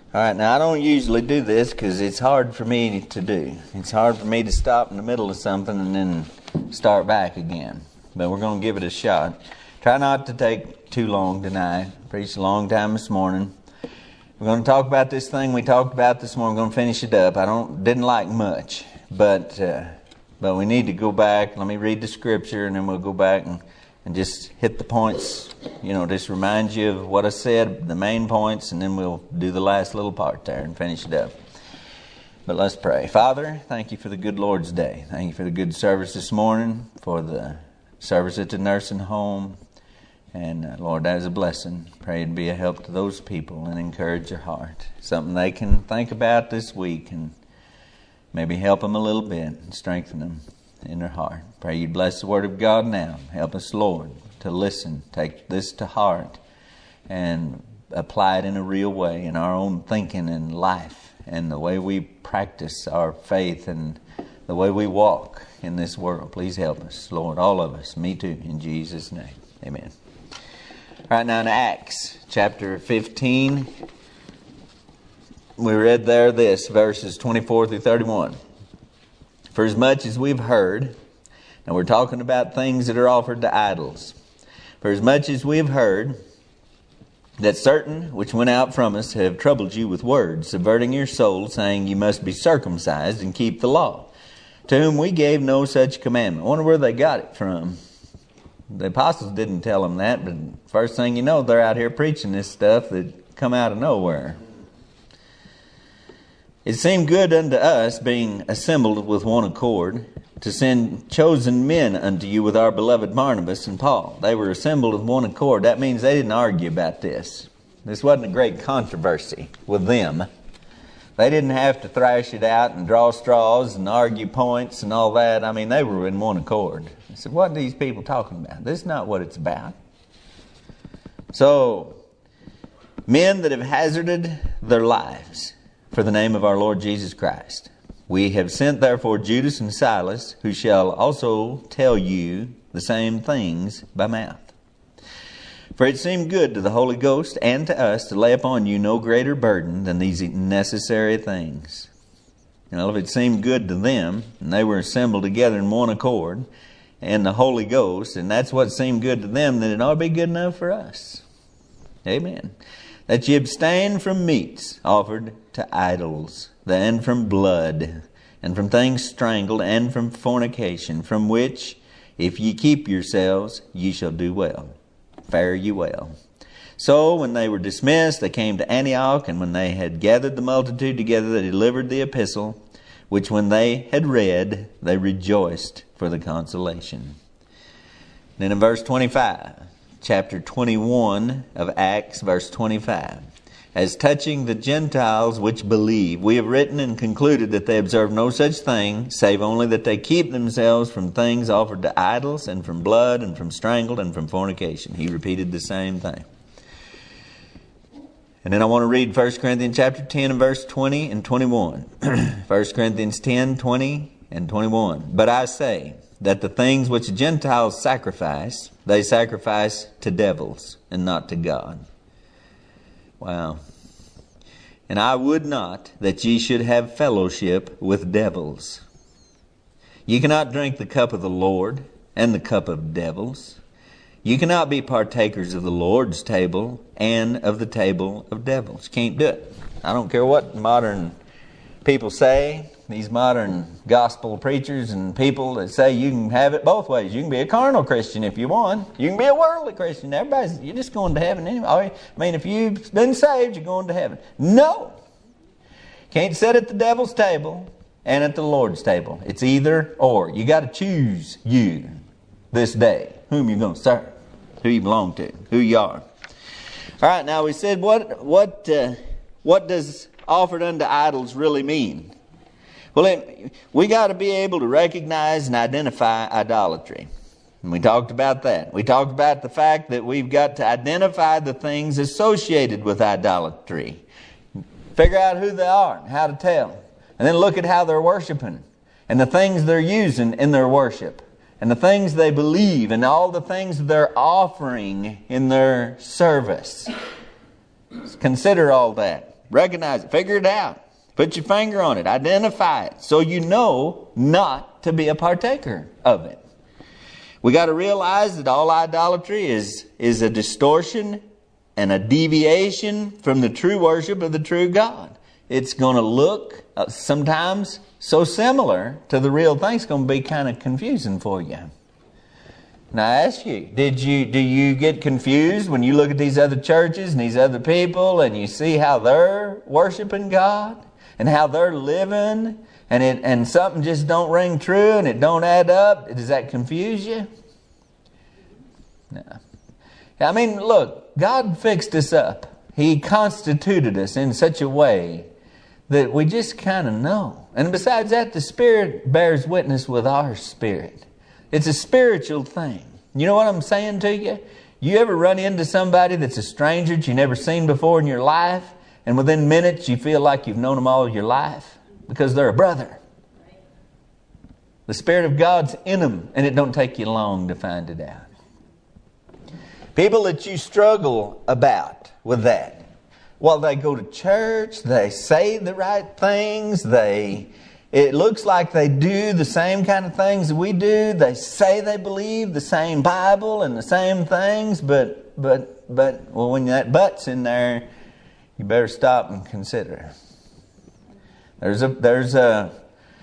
All right, now I don't usually do this because it's hard for me to do. It's hard for me to stop in the middle of something and then start back again. But we're going to give it a shot. Try not to take too long tonight. Preached a long time this morning. We're going to talk about this thing we talked about this morning. We're going to finish it up. Didn't like much, but we need to go back. Let me read the scripture, and then we'll go back and just hit the points. Just remind you of what I said, the main points, and then we'll do the last little part there and finish it up. But let's pray. Father, thank you for the good Lord's Day. Thank you for the good service this morning, for the service at the nursing home. And Lord, that is a blessing. Pray it'd be a help to those people and encourage their heart. Something they can think about this week and maybe help them a little bit and strengthen them in their heart. Pray you'd bless the Word of God now. Help us, Lord, to listen, take this to heart, and apply it in a real way in our own thinking and life and the way we practice our faith and the way we walk in this world. Please help us, Lord, all of us, me too, in Jesus' name. Amen. Right now in Acts chapter 15, we read there this, verses 24 through 31. For as much as we've heard, and we're talking about things that are offered to idols. For as much as we have heard that certain which went out from us have troubled you with words, subverting your soul, saying you must be circumcised and keep the law, to whom we gave no such commandment. I wonder where they got it from. The apostles didn't tell them that, but first thing you know, they're out here preaching this stuff that come out of nowhere. It seemed good unto us, being assembled with one accord, to send chosen men unto you with our beloved Barnabas and Paul. They were assembled with one accord. That means they didn't argue about this. This wasn't a great controversy with them. They didn't have to thrash it out and draw straws and argue points and all that. I mean, they were in one accord. I said, what are these people talking about? This is not what it's about. So, men that have hazarded their lives for the name of our Lord Jesus Christ, we have sent therefore Judas and Silas, who shall also tell you the same things by mouth. For it seemed good to the Holy Ghost and to us to lay upon you no greater burden than these necessary things. If it seemed good to them, and they were assembled together in one accord, and the Holy Ghost, and that's what seemed good to them, then it ought to be good enough for us. Amen. That ye abstain from meats offered to idols, and from blood, and from things strangled, and from fornication, from which, if ye keep yourselves, ye shall do well. Fare ye well. So when they were dismissed, they came to Antioch, and when they had gathered the multitude together, they delivered the epistle, which when they had read, they rejoiced for the consolation. Then in verse 25, chapter 21 of Acts, verse 25. As touching the Gentiles which believe, we have written and concluded that they observe no such thing, save only that they keep themselves from things offered to idols, and from blood, and from strangled, and from fornication. He repeated the same thing. And then I want to read 1 Corinthians chapter 10 and verse 20 and 21. 1 Corinthians 10, 20 and 21. But I say that the things which the Gentiles sacrifice, they sacrifice to devils and not to God. Wow. And I would not that ye should have fellowship with devils. Ye cannot drink the cup of the Lord and the cup of devils. You cannot be partakers of the Lord's table and of the table of devils. Can't do it. I don't care what modern people say. These modern gospel preachers and people that say you can have it both ways. You can be a carnal Christian if you want. You can be a worldly Christian. You're just going to heaven anyway. I mean, if you've been saved, you're going to heaven. No. Can't sit at the devil's table and at the Lord's table. It's either or. You got to choose you this day whom you're going to serve, who you belong to, who you are. All right, now we said what does offered unto idols really mean? Well, we got to be able to recognize and identify idolatry. And we talked about that. We talked about the fact that we've got to identify the things associated with idolatry. Figure out who they are and how to tell. And then look at how they're worshiping and the things they're using in their worship. and the things they believe and all the things they're offering in their service. Consider all that. Recognize it. Figure it out. Put your finger on it. Identify it so you know not to be a partaker of it. We got to realize that all idolatry is a distortion and a deviation from the true worship of the true God. It's going to look sometimes so similar to the real thing, it's going to be kind of confusing for you. Now I ask you, do you get confused when you look at these other churches and these other people and you see how they're worshiping God and how they're living and something just don't ring true and it don't add up? Does that confuse you? No. I mean, look, God fixed us up. He constituted us in such a way that we just kind of know. And besides that, the Spirit bears witness with our spirit. It's a spiritual thing. You know what I'm saying to you? You ever run into somebody that's a stranger that you never seen before in your life, and within minutes you feel like you've known them all your life because they're a brother. The Spirit of God's in them, and it don't take you long to find it out. People that you struggle about with that. Well, they go to church, they say the right things, it looks like they do the same kind of things that we do. They say they believe the same Bible and the same things, but well, when that but's in there, you better stop and consider. There's a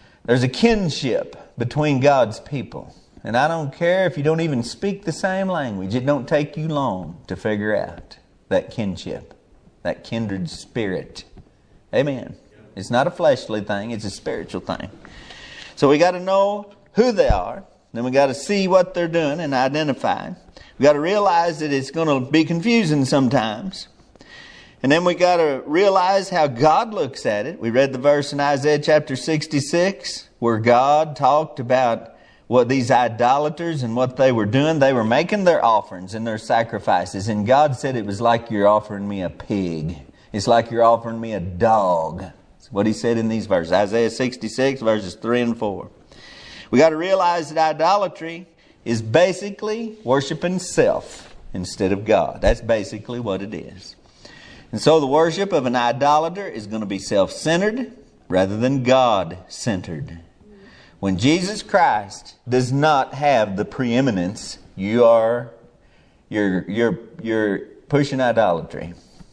kinship between God's people. And I don't care if you don't even speak the same language. It don't take you long to figure out that kinship, that kindred spirit. Amen. It's not a fleshly thing. It's a spiritual thing. So we got to know who they are. Then we got to see what they're doing and identify. We got to realize that it's going to be confusing sometimes. And then we got to realize how God looks at it. We read the verse in Isaiah chapter 66 where God talked about what these idolaters and what they were doing. They were making their offerings and their sacrifices. And God said it was like you're offering me a pig. It's like you're offering me a dog. That's what He said in these verses. Isaiah 66 verses 3 and 4. We got to realize that idolatry is basically worshiping self instead of God. That's basically what it is. And so the worship of an idolater is going to be self-centered rather than God-centered. When Jesus Christ does not have the preeminence, you're pushing idolatry.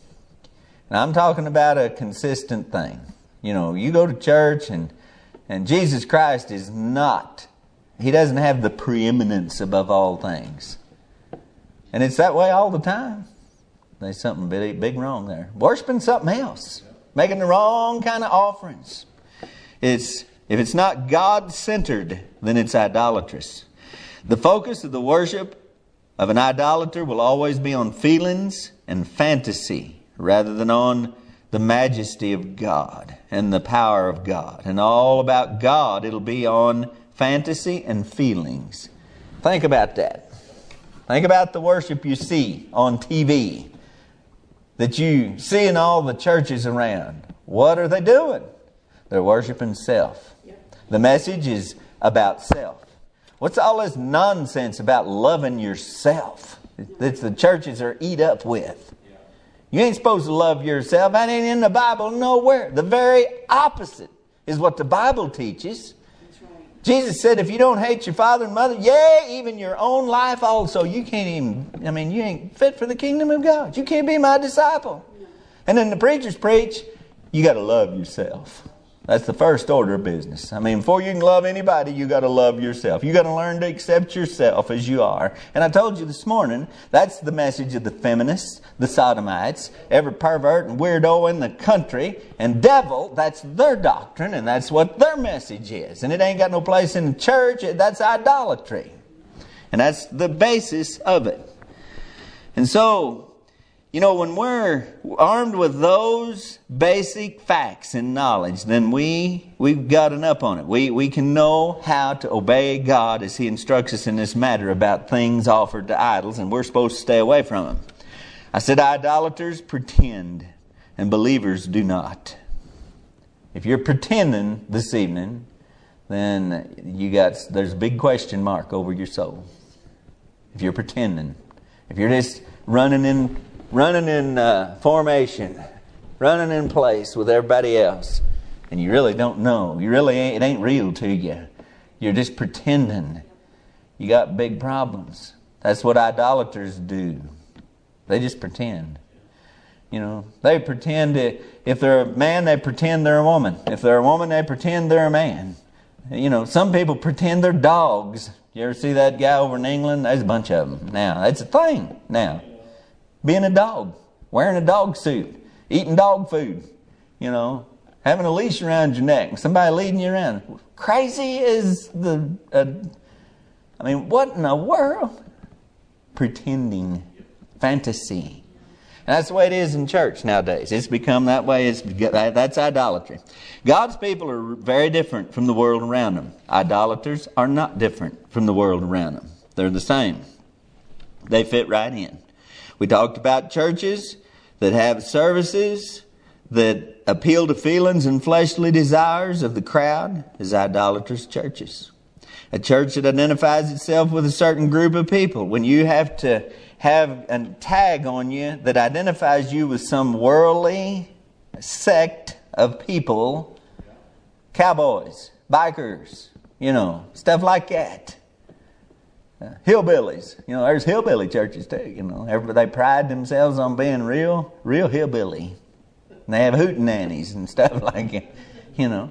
And I'm talking about a consistent thing. You know, you go to church and Jesus Christ is not, He doesn't have the preeminence above all things. And it's that way all the time. There's something big wrong there. Worshiping something else. Making the wrong kind of offerings. If it's not God-centered, then it's idolatrous. The focus of the worship of an idolater will always be on feelings and fantasy rather than on the majesty of God and the power of God. And all about God, it'll be on fantasy and feelings. Think about that. Think about the worship you see on TV, that you see in all the churches around. What are they doing? They're worshiping self. The message is about self. What's all this nonsense about loving yourself that the churches are eat up with? You ain't supposed to love yourself. That ain't in the Bible nowhere. The very opposite is what the Bible teaches. Jesus said, if you don't hate your father and mother, yea, even your own life also, you ain't fit for the kingdom of God. You can't be my disciple. And then the preachers preach, you got to love yourself. That's the first order of business. Before you can love anybody, you got to love yourself. You got to learn to accept yourself as you are. And I told you this morning, that's the message of the feminists, the sodomites, every pervert and weirdo in the country and devil. That's their doctrine, and that's what their message is. And it ain't got no place in the church. That's idolatry. And that's the basis of it. And so, when we're armed with those basic facts and knowledge, then we've gotten up on it. We can know how to obey God as He instructs us in this matter about things offered to idols, and we're supposed to stay away from them. I said idolaters pretend, and believers do not. If you're pretending this evening, then there's a big question mark over your soul. If you're pretending, if you're just running in formation, running in place with everybody else. And you really don't know. It ain't real to you. You're just pretending. You got big problems. That's what idolaters do. They just pretend. They pretend if they're a man, they pretend they're a woman. If they're a woman, they pretend they're a man. Some people pretend they're dogs. You ever see that guy over in England? There's a bunch of them now. It's a thing now. Being a dog, wearing a dog suit, eating dog food, having a leash around your neck, and somebody leading you around. Crazy is what in the world? Pretending. Fantasy. And that's the way it is in church nowadays. It's become that way. That's idolatry. God's people are very different from the world around them. Idolaters are not different from the world around them. They're the same. They fit right in. We talked about churches that have services that appeal to feelings and fleshly desires of the crowd as idolaters' churches. A church that identifies itself with a certain group of people. When you have to have a tag on you that identifies you with some worldly sect of people, cowboys, bikers, stuff like that. Hillbillies. There's hillbilly churches too. They pride themselves on being real hillbilly. And they have hootenannies and stuff like that.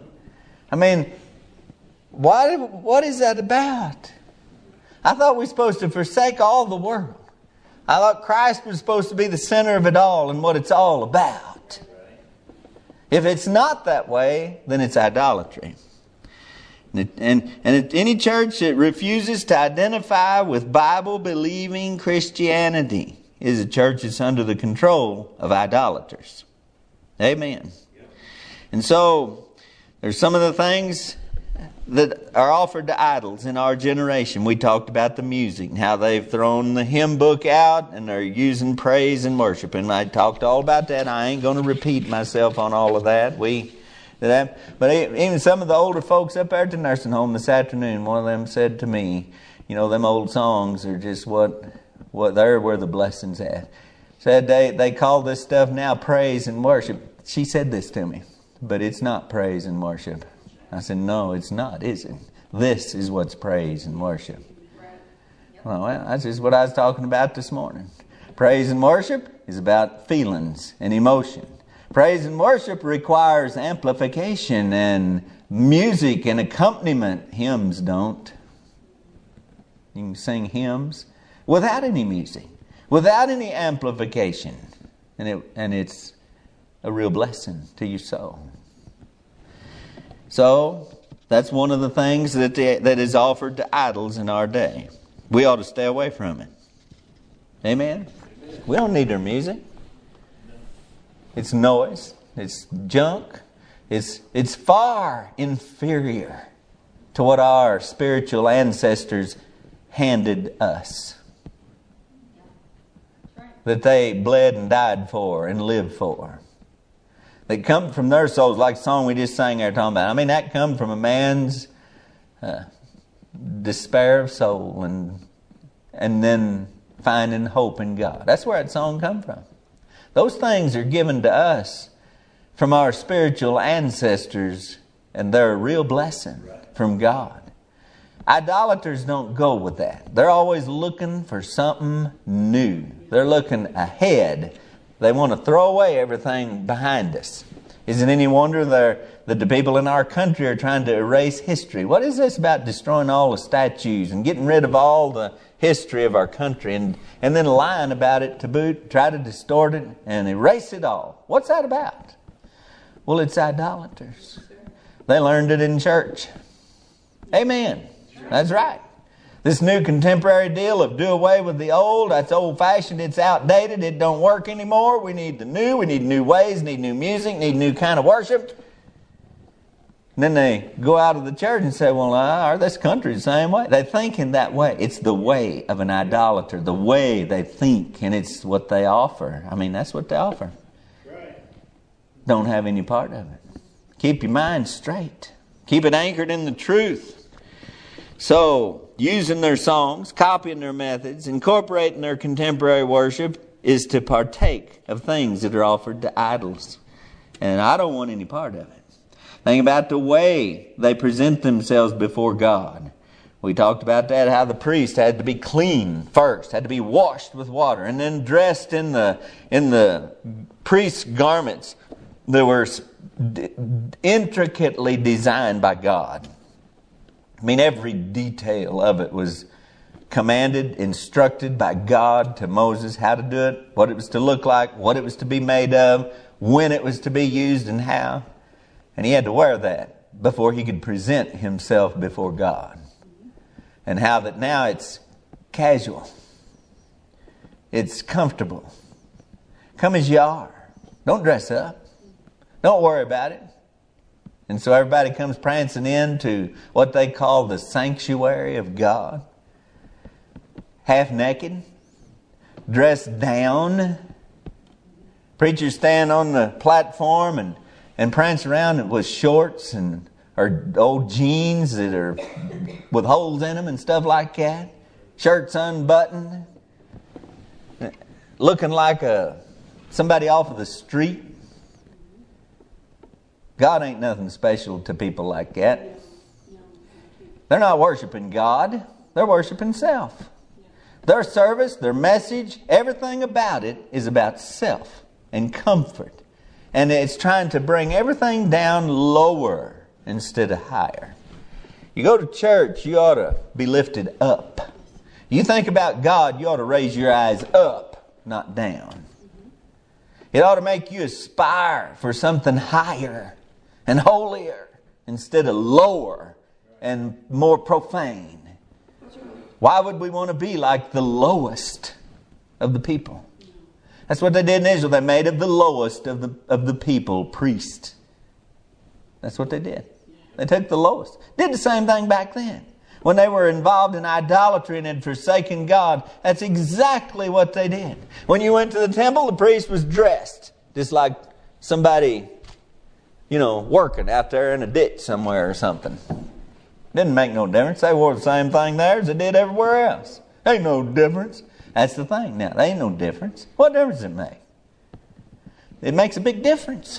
What is that about? I thought we were supposed to forsake all the world. I thought Christ was supposed to be the center of it all and what it's all about. If it's not that way, then it's idolatry. And any church that refuses to identify with Bible-believing Christianity is a church that's under the control of idolaters. Amen. And so, there's some of the things that are offered to idols in our generation. We talked about the music and how they've thrown the hymn book out and they're using praise and worship. And I talked all about that. I ain't going to repeat myself on all of that. But even some of the older folks up there at the nursing home this afternoon, one of them said to me, them old songs are just what they're where the blessing's at. Said they call this stuff now praise and worship. She said this to me, but it's not praise and worship. I said, no, it's not, is it? This is what's praise and worship. Well, that's just what I was talking about this morning. Praise and worship is about feelings and emotion. Praise and worship requires amplification and music and accompaniment. Hymns don't. You can sing hymns without any music, without any amplification. And it's a real blessing to your soul. So, that's one of the things that is offered to idols in our day. We ought to stay away from it. Amen? We don't need their music. It's noise. It's junk. It's far inferior to what our spiritual ancestors handed us. That they bled and died for and lived for. They come from their souls, like the song we just sang there talking about. That comes from a man's despair of soul and then finding hope in God. That's where that song comes from. Those things are given to us from our spiritual ancestors, and they're a real blessing from God. Idolaters don't go with that. They're always looking for something new. They're looking ahead. They want to throw away everything behind us. Is it any wonder that the people in our country are trying to erase history? What is this about destroying all the statues and getting rid of all the history of our country and then lying about it to boot, try to distort it and erase it all? What's that about? Well, it's idolaters. They learned it in church. Amen. That's right. This new contemporary deal of do away with the old, that's old-fashioned, it's outdated, it don't work anymore. We need the new, we need new ways, need new music, need new kind of worship. And then they go out of the church and say, well, this country's the same way. They think in that way. It's the way of an idolater, the way they think, and it's what they offer. That's what they offer. Don't have any part of it. Keep your mind straight. Keep it anchored in the truth. So, using their songs, copying their methods, incorporating their contemporary worship is to partake of things that are offered to idols. And I don't want any part of it. Think about the way they present themselves before God. We talked about that, how the priest had to be clean first, had to be washed with water, and then dressed in the priest's garments that were intricately designed by God. I mean, every detail of it was commanded, instructed by God to Moses how to do it, what it was to look like, what it was to be made of, when it was to be used, and how. And he had to wear that before he could present himself before God. And how that now it's casual. It's comfortable. Come as you are. Don't dress up. Don't worry about it. And so everybody comes prancing into what they call the sanctuary of God. Half naked. Dressed down. Preachers stand on the platform and prance around with shorts or old jeans that are with holes in them and stuff like that. Shirts unbuttoned. Looking like somebody off of the street. God ain't nothing special to people like that. They're not worshiping God. They're worshiping self. Their service, their message, everything about it is about self and comfort. And it's trying to bring everything down lower instead of higher. You go to church, you ought to be lifted up. You think about God, you ought to raise your eyes up, not down. It ought to make you aspire for something higher and holier instead of lower and more profane. Why would we want to be like the lowest of the people? That's what they did in Israel. They made of the lowest of the people priests. That's what they did. They took the lowest. Did the same thing back then. When they were involved in idolatry and had forsaken God, that's exactly what they did. When you went to the temple, the priest was dressed just like somebody, working out there in a ditch somewhere or something. Didn't make no difference. They wore the same thing there as they did everywhere else. Ain't no difference. That's the thing. Now, there ain't no difference. What difference does it make? It makes a big difference.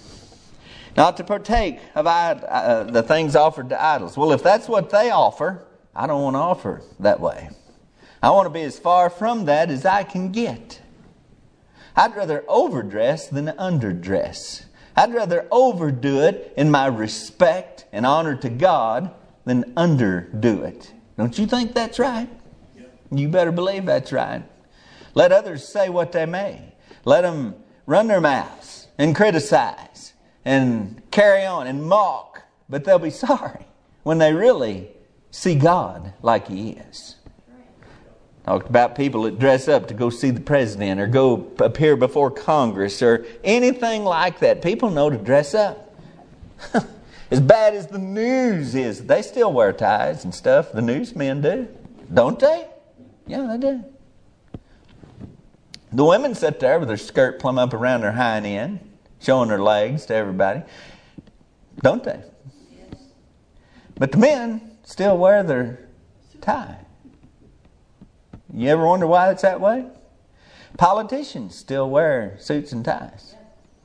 Not to partake of the things offered to idols. Well, if that's what they offer, I don't want to offer that way. I want to be as far from that as I can get. I'd rather overdress than underdress. I'd rather overdo it in my respect and honor to God than underdo it. Don't you think that's right? You better believe that's right. Let others say what they may. Let them run their mouths and criticize and carry on and mock, but they'll be sorry when they really see God like He is. Talked about people that dress up to go see the president or go appear before Congress or anything like that. People know to dress up. As bad as the news is, they still wear ties and stuff. The newsmen do. Don't they? Yeah, they do. The women sit there with their skirt plumb up around their hind end, showing their legs to everybody. Don't they? Yes. But the men still wear their tie. You ever wonder why it's that way? Politicians still wear suits and ties.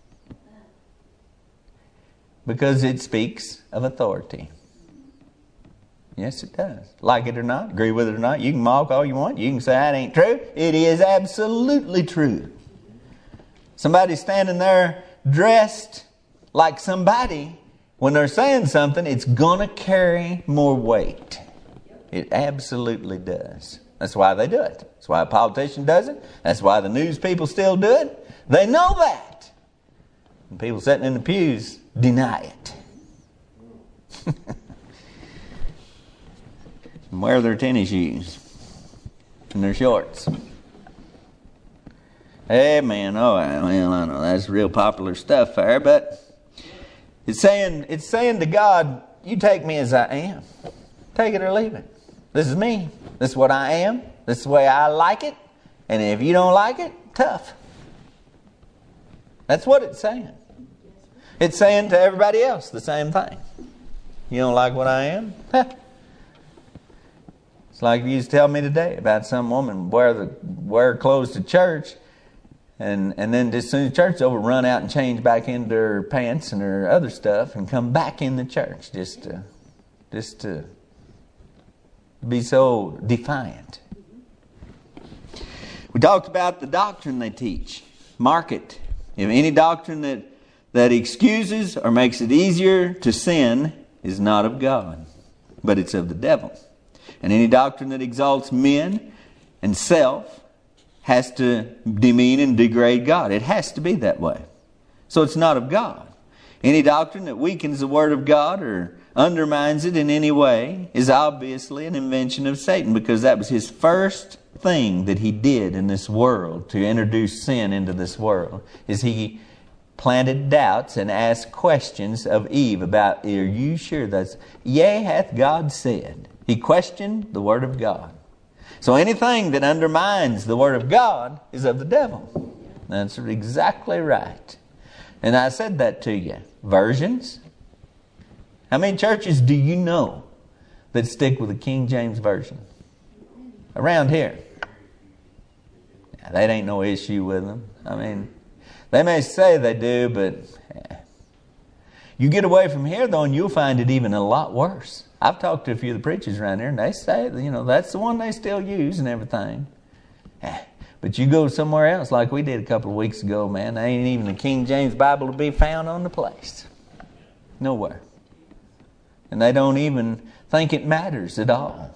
Because it speaks of authority. Yes, it does. Like it or not, agree with it or not. You can mock all you want. You can say that ain't true. It is absolutely true. Somebody standing there dressed like somebody, when they're saying something, it's going to carry more weight. It absolutely does. That's why they do it. That's why a politician does it. That's why the news people still do it. They know that. And people sitting in the pews deny it. And wear their tennis shoes and their shorts. Amen. Oh, well, I know that's real popular stuff there, but it's saying to God, you take me as I am. Take it or leave it. This is me. This is what I am. This is the way I like it. And if you don't like it, tough. That's what it's saying. It's saying to everybody else the same thing. You don't like what I am? It's like you used to tell me today about some woman wear clothes to church, And then as soon as church's over, run out and change back into their pants and their other stuff and come back in the church just to be so defiant. We talked about the doctrine they teach. Mark it. If any doctrine that excuses or makes it easier to sin is not of God, but it's of the devil. And any doctrine that exalts men and self has to demean and degrade God. It has to be that way. So it's not of God. Any doctrine that weakens the Word of God or undermines it in any way is obviously an invention of Satan, because that was his first thing that he did in this world to introduce sin into this world, is he planted doubts and asked questions of Eve about, are you sure that's, yea, hath God said. He questioned the Word of God. So anything that undermines the Word of God is of the devil. That's exactly right. And I said that to you. Versions. How many churches do you know that stick with the King James Version? Around here. Now, that ain't no issue with them. I mean, they may say they do, but you get away from here, though, and you'll find it even a lot worse. I've talked to a few of the preachers around there, and they say, that's the one they still use and everything. But you go somewhere else, like we did a couple of weeks ago, man, there ain't even a King James Bible to be found on the place. Nowhere. And they don't even think it matters at all.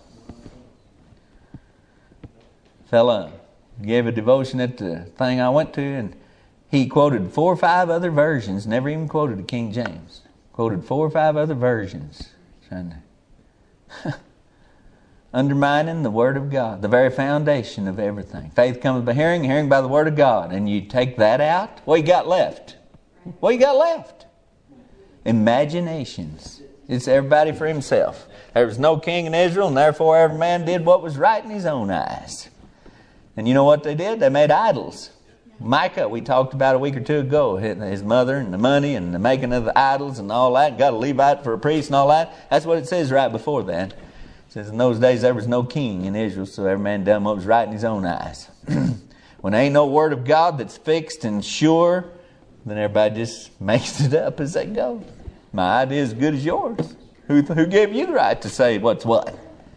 Fella gave a devotion at the thing I went to, and he quoted 4 or 5 other versions, never even quoted the King James. Quoted 4 or 5 other versions. Trying to undermining the Word of God, the very foundation of everything. Faith cometh by hearing, hearing by the Word of God. And you take that out, what you got left? What you got left? Imaginations. It's everybody for himself. There was no king in Israel, and therefore every man did what was right in his own eyes. And you know what they did? They made idols. Micah, we talked about a week or two ago, his mother and the money and the making of the idols and all that. Got a Levite for a priest and all that. That's what it says right before that. It says in those days there was no king in Israel, so every man done what was right in his own eyes. When there ain't no Word of God that's fixed and sure, then everybody just makes it up as they go. My idea is as good as yours. Who gave you the right to say what's what?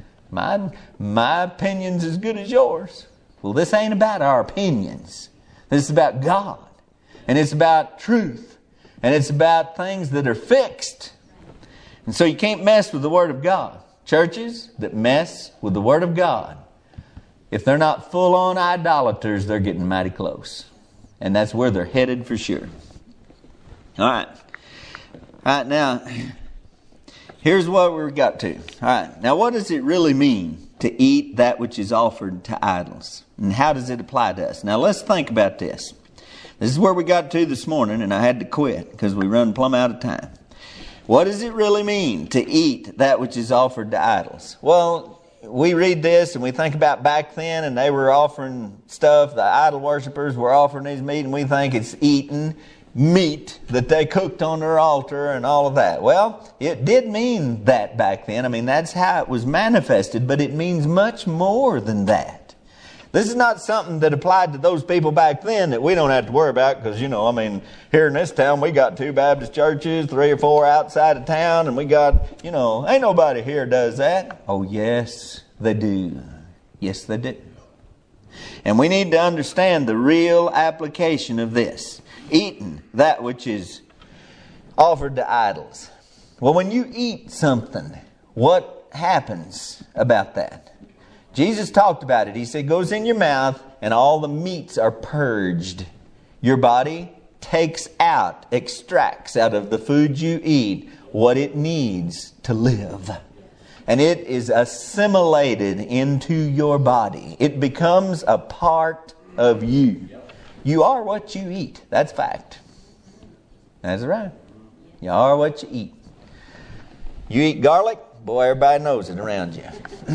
My opinion's as good as yours. Well, this ain't about our opinions. This is about God. And it's about truth. And it's about things that are fixed. And so you can't mess with the Word of God. Churches that mess with the Word of God, if they're not full-on idolaters, they're getting mighty close. And that's where they're headed for sure. All right. All right, now, here's what we've got to. All right, now what does it really mean to eat that which is offered to idols? And how does it apply to us? Now, let's think about this. This is where we got to this morning, and I had to quit because we run plumb out of time. What does it really mean to eat that which is offered to idols? Well, we read this and we think about back then, and they were offering stuff. The idol worshippers were offering these meat, and we think it's eating meat that they cooked on their altar and all of that. Well, it did mean that back then. I mean, that's how it was manifested, but it means much more than that. This is not something that applied to those people back then that we don't have to worry about because, here in this town we got 2 Baptist churches, 3 or 4 outside of town, and we got, ain't nobody here does that. Oh, yes, they do. Yes, they do. And we need to understand the real application of this. Eating that which is offered to idols. Well, when you eat something, what happens about that? Jesus talked about it. He said, it goes in your mouth and all the meats are purged. Your body takes out, extracts out of the food you eat what it needs to live. And it is assimilated into your body. It becomes a part of you. You are what you eat. That's fact. That's right. You are what you eat. You eat garlic, boy, everybody knows it around you.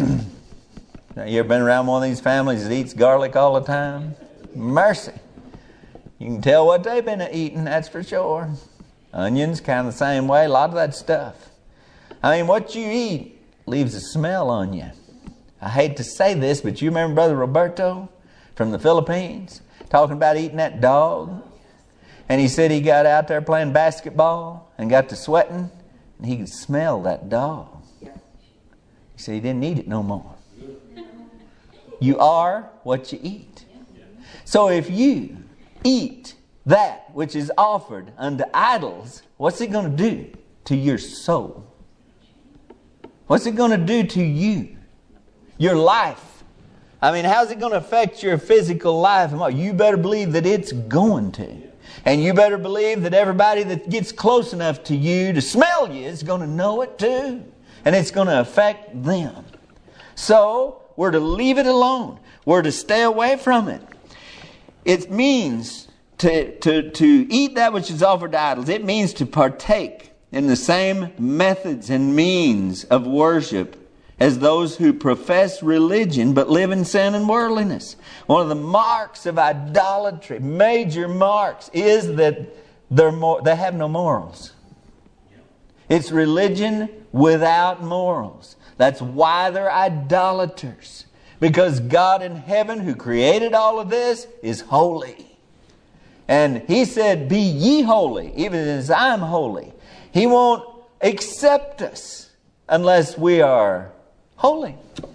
Now, you ever been around one of these families that eats garlic all the time? Mercy. You can tell what they've been eating, that's for sure. Onions, kind of the same way, a lot of that stuff. I mean, what you eat leaves a smell on you. I hate to say this, but you remember Brother Roberto from the Philippines? talking about eating that dog. And he said he got out there playing basketball and got to sweating, and he could smell that dog. He said he didn't eat it no more. You are what you eat. So if you eat that which is offered unto idols, what's it going to do to your soul? What's it going to do to you? Your life. I mean, how's it going to affect your physical life? You better believe that it's going to. And you better believe that everybody that gets close enough to you to smell you is going to know it too. And it's going to affect them. So, we're to leave it alone. We're to stay away from it. It means to eat that which is offered to idols. It means to partake in the same methods and means of worship as those who profess religion but live in sin and worldliness. One of the marks of idolatry, major marks, is that they have no morals. It's religion without morals. That's why they're idolaters. Because God in heaven, who created all of this, is holy. And He said, be ye holy, even as I am holy. He won't accept us unless we are holy.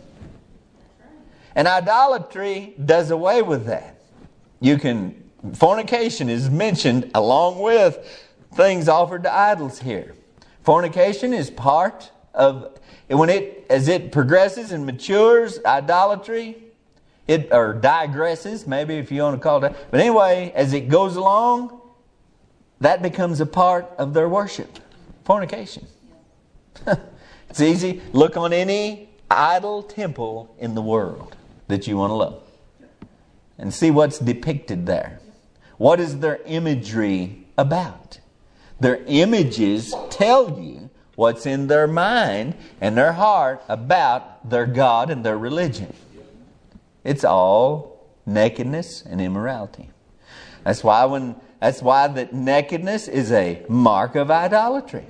And idolatry does away with that. Fornication is mentioned along with things offered to idols here. Fornication is part of, as it progresses and matures, idolatry, or digresses, maybe if you want to call it that. But anyway, as it goes along, that becomes a part of their worship. Fornication. It's easy. Look on any idol temple in the world that you want to love and see what's depicted there. What is their imagery about? Their images tell you what's in their mind and their heart about their God and their religion. It's all nakedness and immorality. That's why that nakedness is a mark of idolatry.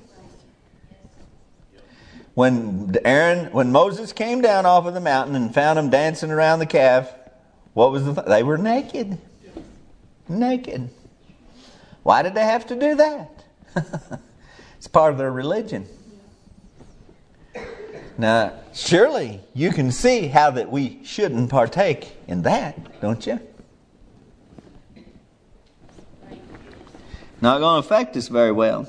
When Moses came down off of the mountain and found them dancing around the calf, what was they were naked. Naked. Why did they have to do that? It's part of their religion. Now, surely you can see how that we shouldn't partake in that, don't you? Not going to affect us very well.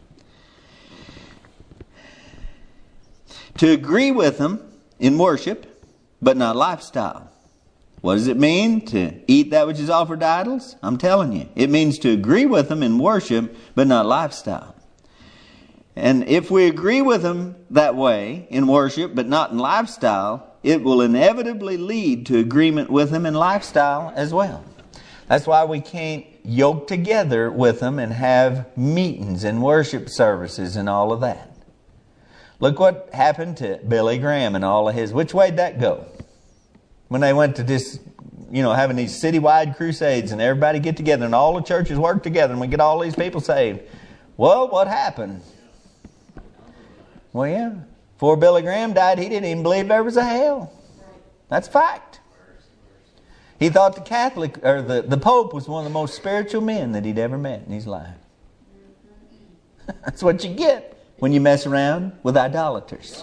To agree with them in worship, but not lifestyle. What does it mean to eat that which is offered to idols? I'm telling you. It means to agree with them in worship, but not lifestyle. And if we agree with them that way in worship, but not in lifestyle, it will inevitably lead to agreement with them in lifestyle as well. That's why we can't yoke together with them and have meetings and worship services and all of that. Look what happened to Billy Graham and all of his. Which way did that go? When they went to this, having these citywide crusades and everybody get together and all the churches work together and we get all these people saved. Well, what happened? Well, yeah. Before Billy Graham died, he didn't even believe there was a hell. That's fact. He thought the Pope was one of the most spiritual men that he'd ever met in his life. That's what you get when you mess around with idolaters.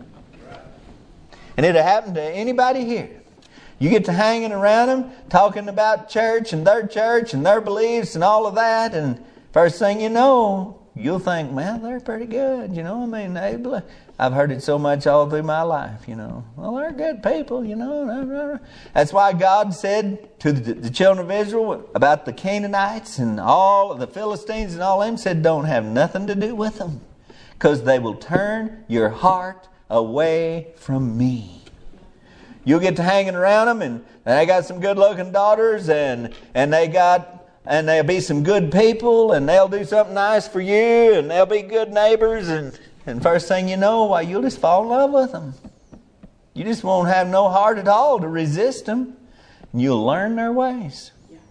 And it'll happen to anybody here. You get to hanging around them, talking about church and their beliefs and all of that, and first thing you know, you'll think, well, they're pretty good, I've heard it so much all through my life, Well, they're good people, That's why God said to the children of Israel about the Canaanites and all of the Philistines and all of them, said, don't have nothing to do with them, because they will turn your heart away from me. You'll get to hanging around them, and they got some good-looking daughters, and they'll be some good people, and they'll do something nice for you, and they'll be good neighbors, and first thing you know, why, you'll just fall in love with them. You just won't have no heart at all to resist them, and you'll learn their ways.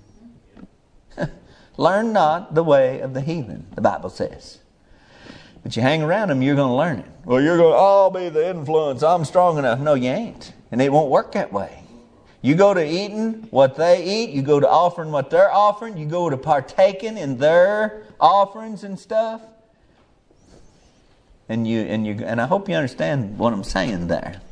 Learn not the way of the heathen, the Bible says. But you hang around them, you're going to learn it. Well, I'll be the influence. I'm strong enough. No, you ain't. And it won't work that way. You go to eating what they eat. You go to offering what they're offering. You go to partaking in their offerings and stuff. And I hope you understand what I'm saying there.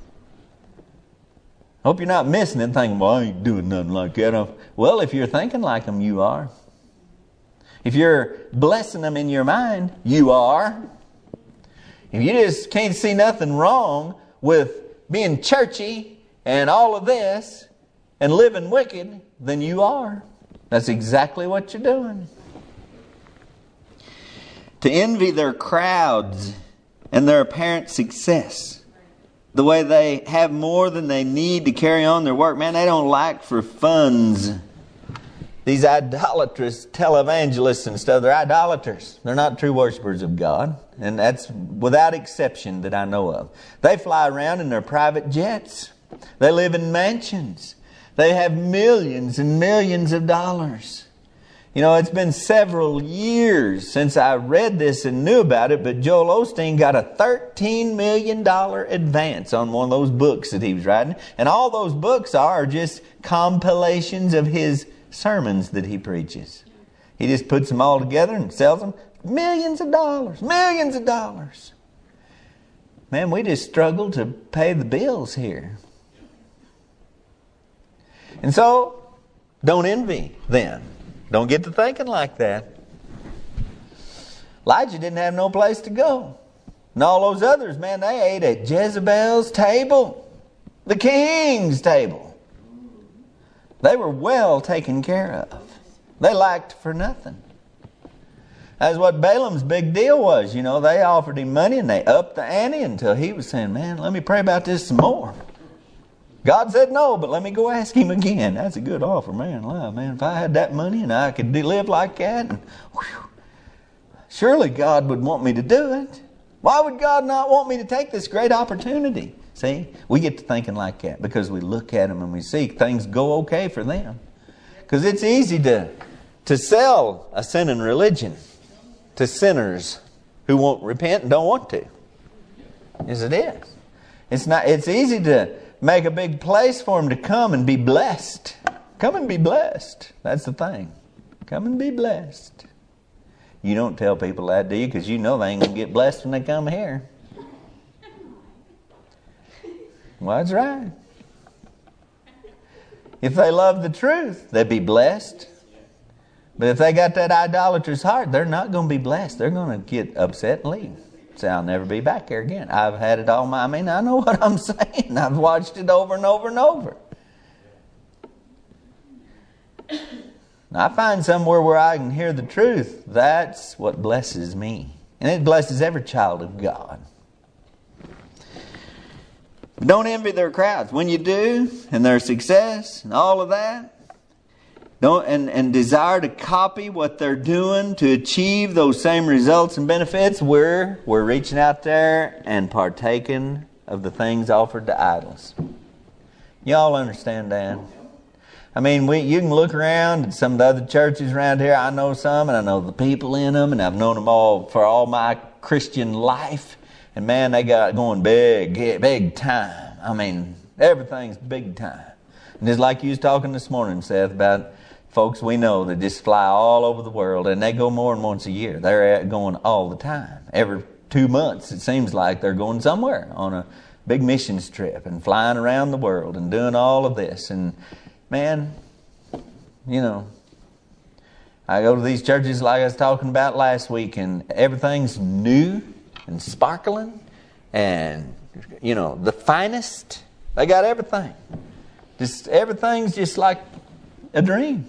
I hope you're not missing it and thinking, well, I ain't doing nothing like that. Well, if you're thinking like them, you are. If you're blessing them in your mind, you are. If you just can't see nothing wrong with being churchy and all of this and living wicked, then you are. That's exactly what you're doing. To envy their crowds and their apparent success, the way they have more than they need to carry on their work. Man, they don't lack for funds. These idolatrous televangelists and stuff, they're idolaters. They're not true worshipers of God. And that's without exception that I know of. They fly around in their private jets. They live in mansions. They have millions and millions of dollars. You know, it's been several years since I read this and knew about it, but Joel Osteen got a $13 million advance on one of those books that he was writing. And all those books are just compilations of his sermons that he preaches. He just puts them all together and sells them. Millions of dollars. Millions of dollars. Man, we just struggle to pay the bills here. And so, don't envy them. Don't get to thinking like that. Elijah didn't have no place to go. And all those others, man, they ate at Jezebel's table. The king's table. They were well taken care of. They lacked for nothing. That's what Balaam's big deal was. You know, they offered him money and they upped the ante until he was saying, man, let me pray about this some more. God said no, but let me go ask him again. That's a good offer, man. Man, if I had that money and I could live like that, and surely God would want me to do it. Why would God not want me to take this great opportunity? See, we get to thinking like that because we look at them and we see things go okay for them. Because it's easy to sell a sinning religion to sinners who won't repent and don't want to. Yes, it is. It's easy to make a big place for them to come and be blessed. Come and be blessed. That's the thing. Come and be blessed. You don't tell people that, do you? Because you know they ain't going to get blessed when they come here. Well, that's right. If they love the truth, they'd be blessed. But if they got that idolatrous heart, they're not going to be blessed. They're going to get upset and leave. Say, I'll never be back here again. I've had it all I know what I'm saying. I've watched it over and over and over. I find somewhere where I can hear the truth. That's what blesses me. And it blesses every child of God. Don't envy their crowds. When you do, and their success, and all of that, don't and desire to copy what they're doing to achieve those same results and benefits, we're reaching out there and partaking of the things offered to idols. Y'all understand that? I mean, you can look around at some of the other churches around here. I know some, and I know the people in them, and I've known them all for all my Christian life. And man, they got going big time. I mean, everything's big time. And just like you was talking this morning, Seth, about folks we know that just fly all over the world, and they go more than once a year. They're going all the time. Every 2 months, it seems like they're going somewhere on a big missions trip and flying around the world and doing all of this. And man, you know, I go to these churches like I was talking about last week, and everything's new and sparkling and, you know, the finest. They got everything. Just everything's just like a dream.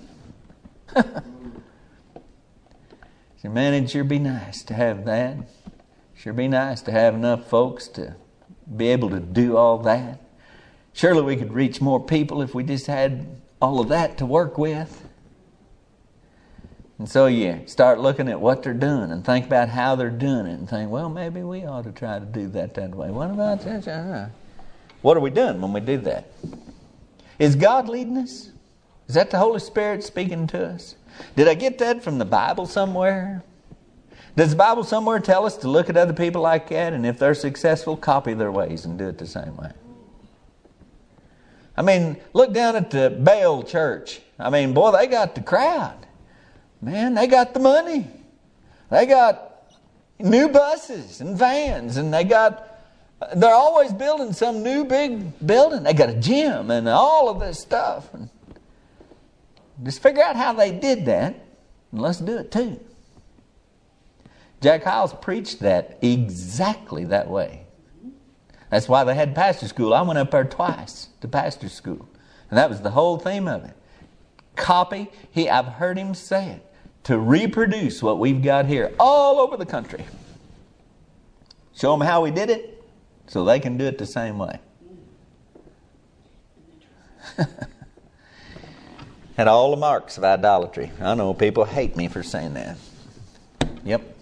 So, man, it'd sure be nice to have that. Sure be nice to have enough folks to be able to do all that. Surely we could reach more people if we just had all of that to work with. And so you start looking at what they're doing and think about how they're doing it and think, well, maybe we ought to try to do that way. What about that? What are we doing when we do that? Is God leading us? Is that the Holy Spirit speaking to us? Did I get that from the Bible somewhere? Does the Bible somewhere tell us to look at other people like that, and if they're successful, copy their ways and do it the same way? I mean, look down at the Baal church. I mean, boy, they got the crowd. Man, they got the money. They got new buses and vans, and they're always building some new big building. They got a gym and all of this stuff. And just figure out how they did that, and let's do it too. Jack Hyles preached that exactly that way. That's why they had pastor school. I went up there twice to pastor school. And that was the whole theme of it. Copy. I've heard him say it. To reproduce what we've got here all over the country. Show them how we did it so they can do it the same way. Had all the marks of idolatry. I know people hate me for saying that. Yep.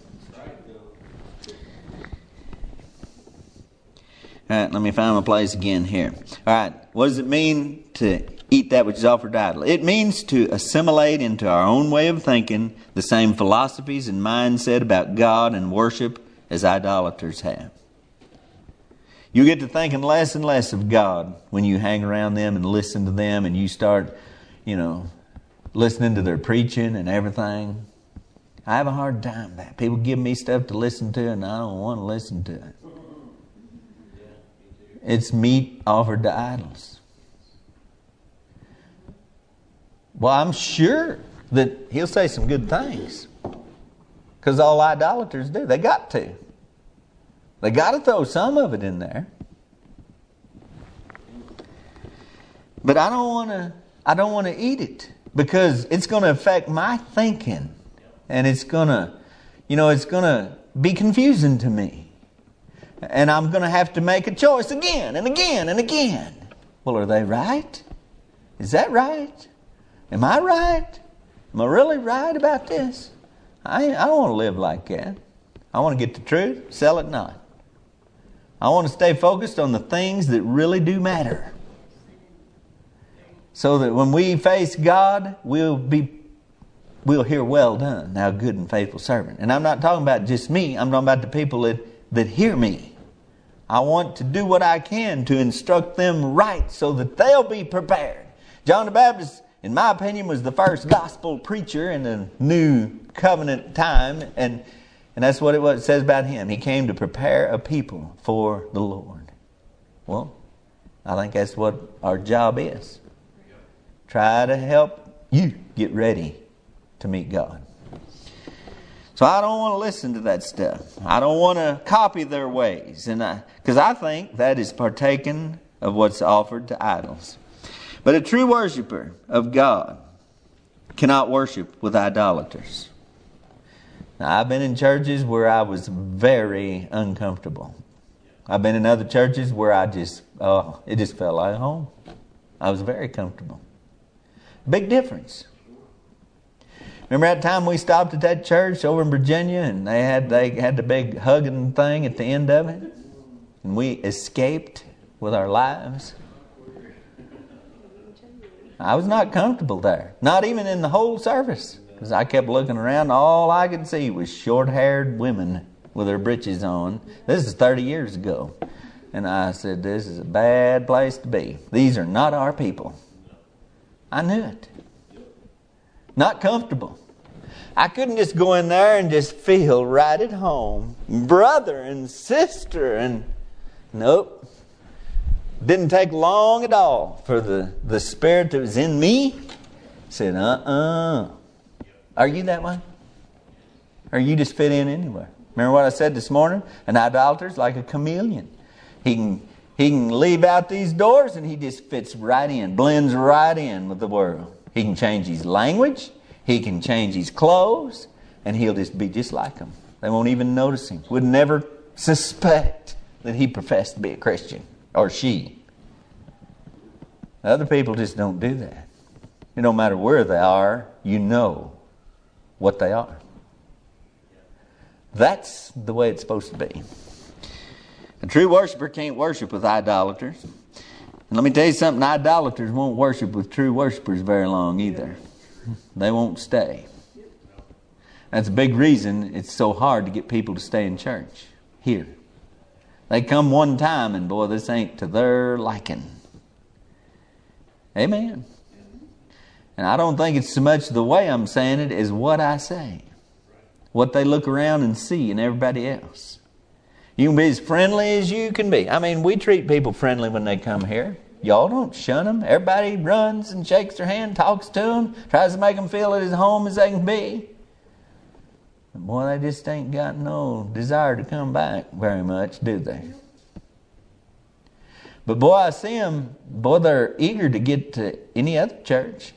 All right, let me find my place again here. All right, what does it mean to eat that which is offered to idol? It means to assimilate into our own way of thinking the same philosophies and mindset about God and worship as idolaters have. You get to thinking less and less of God when you hang around them and listen to them and you start, listening to their preaching and everything. I have a hard time with that. People give me stuff to listen to and I don't want to listen to it. It's meat offered to idols. Well, I'm sure that he'll say some good things. Because all idolaters do. They got to. They got to throw some of it in there. But I don't want to eat it. Because it's going to affect my thinking. And it's going to be confusing to me. And I'm going to have to make a choice again and again and again. Well, are they right? Is that right? Am I right? Am I really right about this? I don't want to live like that. I want to get the truth, sell it not. I want to stay focused on the things that really do matter. So that when we face God, we'll hear, well done, thou good and faithful servant. And I'm not talking about just me. I'm talking about the people that hear me. I want to do what I can to instruct them right so that they'll be prepared. John the Baptist, in my opinion, was the first gospel preacher in the new covenant time. And that's what it says about him. He came to prepare a people for the Lord. Well, I think that's what our job is. Try to help you get ready to meet God. So I don't want to listen to that stuff. I don't want to copy their ways. Because I think that is partaken of what's offered to idols. But a true worshiper of God cannot worship with idolaters. Now, I've been in churches where I was very uncomfortable. I've been in other churches where it just felt like home. I was very comfortable. Big difference. Remember that time we stopped at that church over in Virginia and they had the big hugging thing at the end of it? And we escaped with our lives. I was not comfortable there. Not even in the whole service. Because I kept looking around. All I could see was short-haired women with their breeches on. This is 30 years ago. And I said, this is a bad place to be. These are not our people. I knew it. Not comfortable. I couldn't just go in there and just feel right at home. Brother and sister and... Nope. Didn't take long at all for the spirit that was in me said, Are you that way? Or you just fit in anywhere? Remember what I said this morning? An idolater's like a chameleon. He can leave out these doors and he just fits right in, blends right in with the world. He can change his language. He can change his clothes. And he'll just be just like them. They won't even notice him. Would never suspect that he professed to be a Christian. Or she. Other people just don't do that. It don't matter where they are. You know what they are. That's the way it's supposed to be. A true worshiper can't worship with idolaters. And let me tell you something, idolaters won't worship with true worshipers very long either. They won't stay. That's a big reason it's so hard to get people to stay in church here. They come one time and boy, this ain't to their liking. Amen. And I don't think it's so much the way I'm saying it as what I say. What they look around and see in everybody else. You can be as friendly as you can be. I mean, we treat people friendly when they come here. Y'all don't shun them. Everybody runs and shakes their hand, talks to them, tries to make them feel at as home as they can be. But boy, they just ain't got no desire to come back very much, do they? But boy, I see them, boy, they're eager to get to any other church.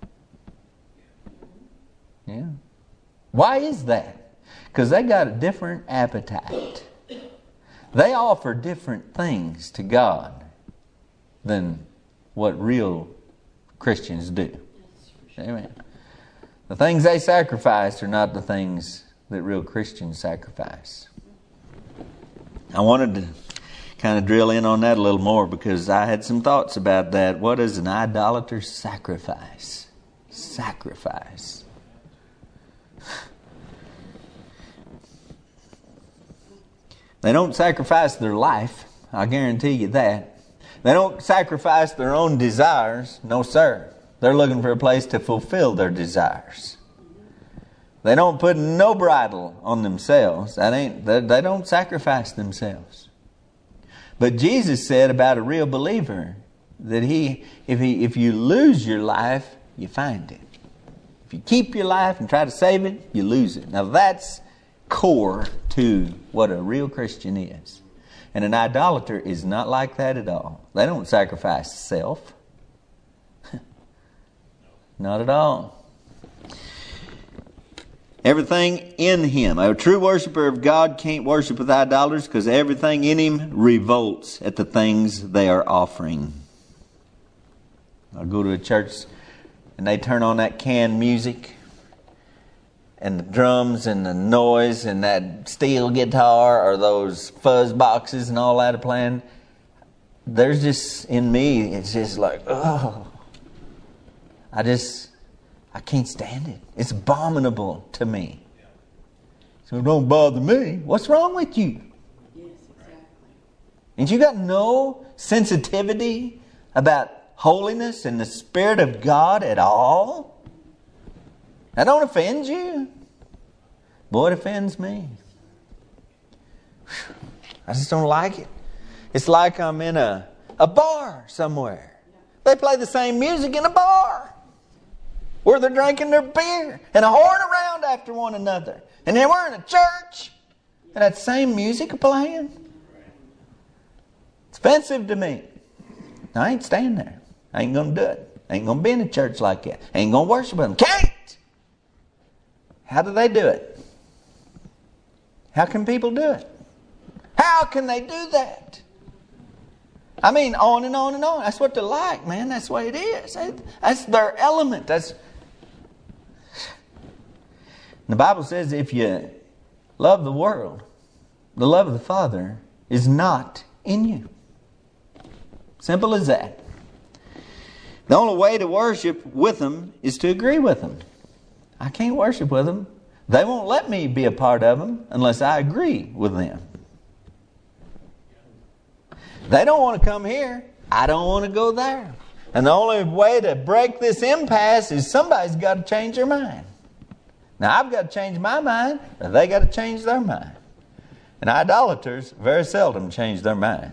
Yeah. Why is that? Because they got a different appetite. They offer different things to God than what real Christians do. Amen. The things they sacrifice are not the things that real Christians sacrifice. I wanted to kind of drill in on that a little more because I had some thoughts about that. What is an idolater's sacrifice? Sacrifice. They don't sacrifice their life. I guarantee you that. They don't sacrifice their own desires. No, sir. They're looking for a place to fulfill their desires. They don't put no bridle on themselves. They don't sacrifice themselves. But Jesus said about a real believer that if you lose your life, you find it. If you keep your life and try to save it, you lose it. Now that's core to what a real Christian is. And an idolater is not like that at all. They don't sacrifice self. Not at all. Everything in him. A true worshiper of God can't worship with idolaters because everything in him revolts at the things they are offering. I'll go to a church and they turn on that canned music and the drums and the noise and that steel guitar or those fuzz boxes and all that are playing. There's just, in me, it's just like, oh. I can't stand it. It's abominable to me. So don't bother me. What's wrong with you? Yes, exactly. And you got no sensitivity about holiness and the Spirit of God at all? That don't offend you? Boy, it offends me. I just don't like it. It's like I'm in a bar somewhere. They play the same music in a bar where they're drinking their beer and whoring around after one another. And then we're in a church and that same music are playing. It's offensive to me. I ain't staying there. I ain't going to do it. I ain't going to be in a church like that. I ain't going to worship with them. Can't! How do they do it? How can people do it? How can they do that? I mean, on and on and on. That's what they're like, man. That's the way it is. That's their element. The Bible says if you love the world, the love of the Father is not in you. Simple as that. The only way to worship with them is to agree with them. I can't worship with them. They won't let me be a part of them unless I agree with them. They don't want to come here. I don't want to go there. And the only way to break this impasse is somebody's got to change their mind. Now, I've got to change my mind, but they got to change their mind. And idolaters very seldom change their mind.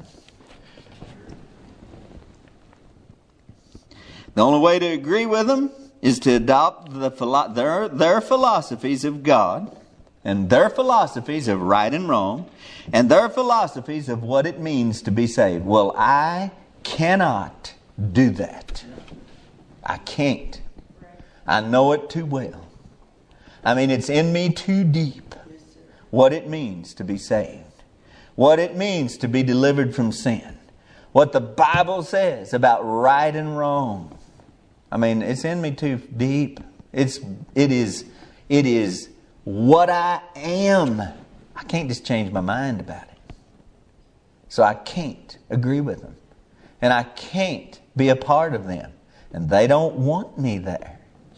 The only way to agree with them is to adopt their philosophies of God and their philosophies of right and wrong and their philosophies of what it means to be saved. Well, I cannot do that. I can't. I know it too well. I mean, it's in me too deep what it means to be saved. What it means to be delivered from sin. What the Bible says about right and wrong. I mean, it's in me too deep. It is what I am. I can't just change my mind about it. So I can't agree with them. And I can't be a part of them. And they don't want me there.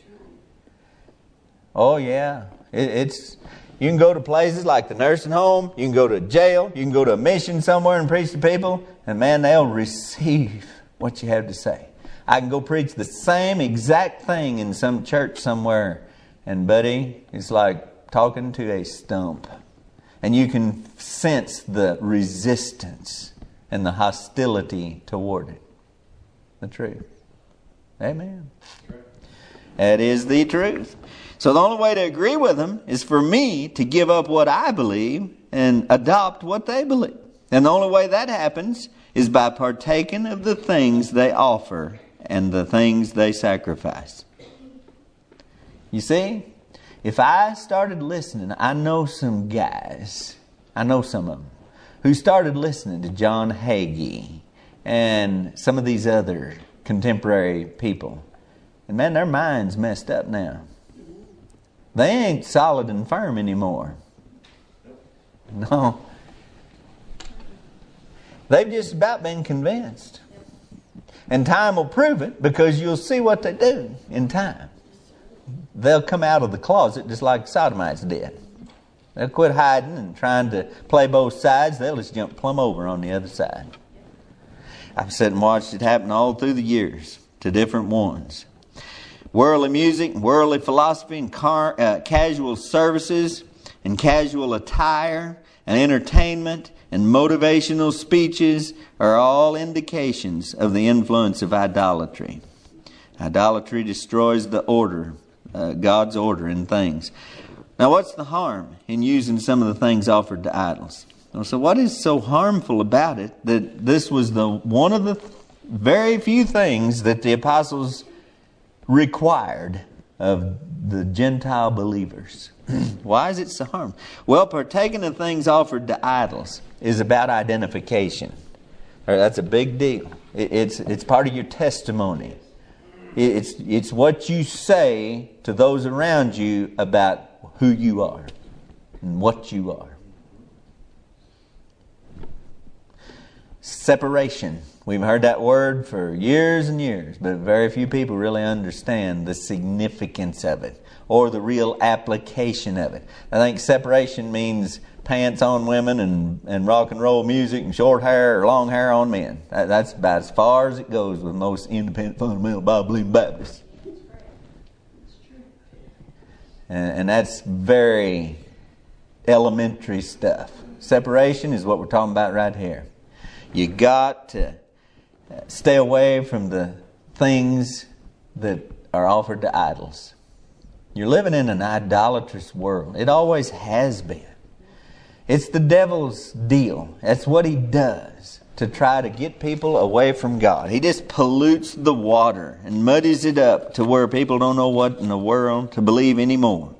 Oh yeah. You can go to places like the nursing home. You can go to jail. You can go to a mission somewhere and preach to people. And man, they'll receive what you have to say. I can go preach the same exact thing in some church somewhere, and buddy, it's like talking to a stump. And you can sense the resistance and the hostility toward it. The truth. Amen. That is the truth. So the only way to agree with them is for me to give up what I believe and adopt what they believe. And the only way that happens is by partaking of the things they offer and the things they sacrifice. You see, if I started listening, I know some guys, I know some of them, who started listening to John Hagee and some of these other contemporary people. And man, their mind's messed up now. They ain't solid and firm anymore. No. They've just about been convinced. And time will prove it, because you'll see what they do in time. They'll come out of the closet just like Sodomites did. They'll quit hiding and trying to play both sides. They'll just jump plumb over on the other side. I've sat and watched it happen all through the years to different ones. Worldly music, worldly philosophy, and casual services, and casual attire, and entertainment, and motivational speeches are all indications of the influence of idolatry. Idolatry destroys the order, God's order in things. Now, what's the harm in using some of the things offered to idols? So what is so harmful about it that this was one of the very few things that the apostles required of the Gentile believers? Why is it so harmful? Well, partaking of things offered to idols is about identification. That's a big deal. It's part of your testimony. It's what you say to those around you about who you are and what you are. Separation. We've heard that word for years and years, but very few people really understand the significance of it or the real application of it. I think separation means pants on women and rock and roll music and short hair or long hair on men. That's about as far as it goes with most independent fundamental Bible-believing Baptists. And that's very elementary stuff. Separation is what we're talking about right here. You got to stay away from the things that are offered to idols. You're living in an idolatrous world. It always has been. It's the devil's deal. That's what he does to try to get people away from God. He just pollutes the water and muddies it up to where people don't know what in the world to believe anymore.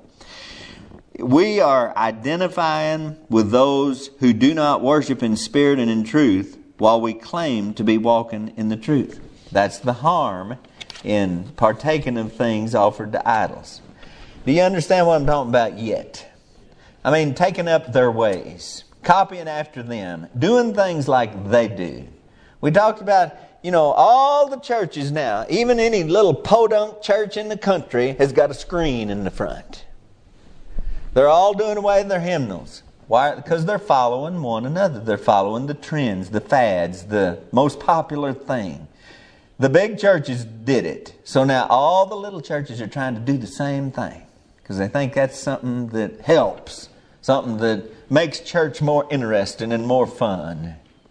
We are identifying with those who do not worship in spirit and in truth, while we claim to be walking in the truth. That's the harm in partaking of things offered to idols. Do you understand what I'm talking about yet? I mean, taking up their ways, copying after them, doing things like they do. We talked about, all the churches now, even any little podunk church in the country has got a screen in the front. They're all doing away with their hymnals. Why? Because they're following one another. They're following the trends, the fads, the most popular thing. The big churches did it. So now all the little churches are trying to do the same thing, because they think that's something that helps, something that makes church more interesting and more fun.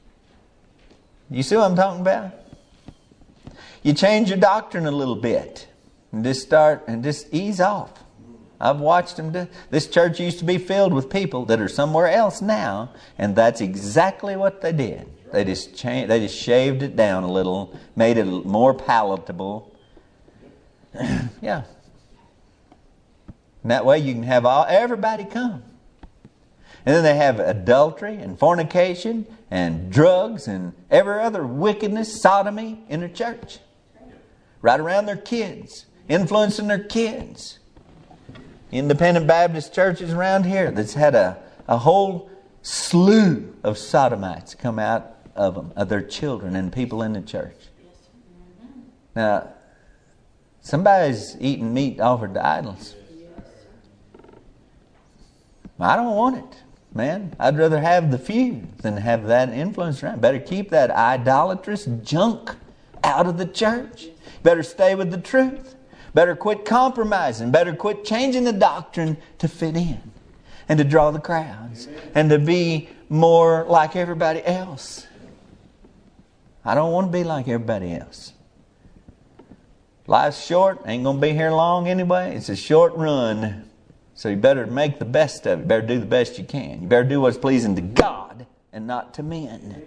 You see what I'm talking about? You change your doctrine a little bit and just ease off. I've watched them do. This church used to be filled with people that are somewhere else now, and that's exactly what they did. They just shaved it down a little, made it more palatable. Yeah. And that way you can have everybody come. And then they have adultery and fornication and drugs and every other wickedness, sodomy in their church. Right around their kids, influencing their kids. Independent Baptist churches around here that's had a whole slew of sodomites come out of them, of their children and people in the church. Now, somebody's eating meat offered to idols. I don't want it, man. I'd rather have the few than have that influence around. Better keep that idolatrous junk out of the church. Better stay with the truth. Better quit compromising. Better quit changing the doctrine to fit in and to draw the crowds and to be more like everybody else. I don't want to be like everybody else. Life's short. Ain't going to be here long anyway. It's a short run. So you better make the best of it. You better do the best you can. You better do what's pleasing to God and not to men.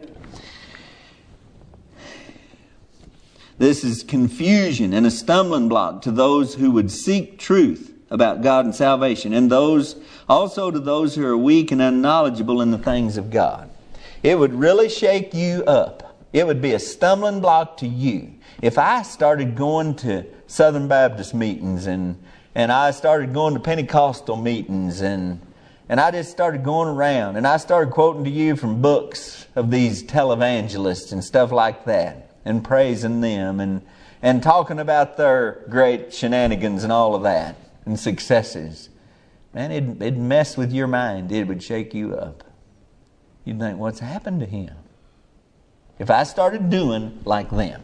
This is confusion and a stumbling block to those who would seek truth about God and salvation, and also to those who are weak and unknowledgeable in the things of God. It would really shake you up. It would be a stumbling block to you. If I started going to Southern Baptist meetings and I started going to Pentecostal meetings and I just started going around and I started quoting to you from books of these televangelists and stuff like that, and praising them and talking about their great shenanigans and all of that and successes. Man, it'd mess with your mind. It would shake you up. You'd think, what's happened to him? If I started doing like them,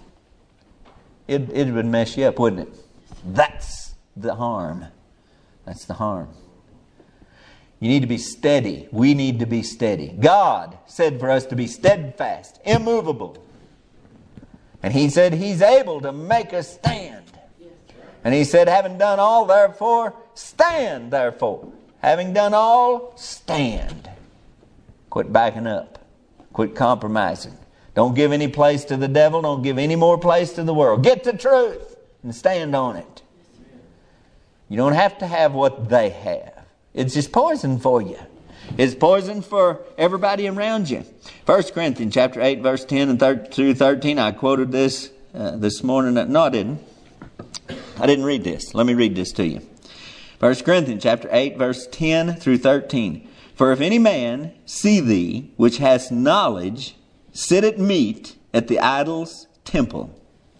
it would mess you up, wouldn't it? That's the harm. That's the harm. You need to be steady. We need to be steady. God said for us to be steadfast, immovable. And He said He's able to make us stand. And He said, having done all, therefore, stand therefore. Having done all, stand. Quit backing up. Quit compromising. Don't give any place to the devil. Don't give any more place to the world. Get the truth and stand on it. You don't have to have what they have. It's just poison for you. It's poison for everybody around you. 1 Corinthians chapter 8, verse 10 through 13. I quoted this this morning. No, I didn't. I didn't read this. Let me read this to you. 1 Corinthians chapter 8, verse 10 through 13. For if any man see thee, which hast knowledge, sit at meat at the idol's temple,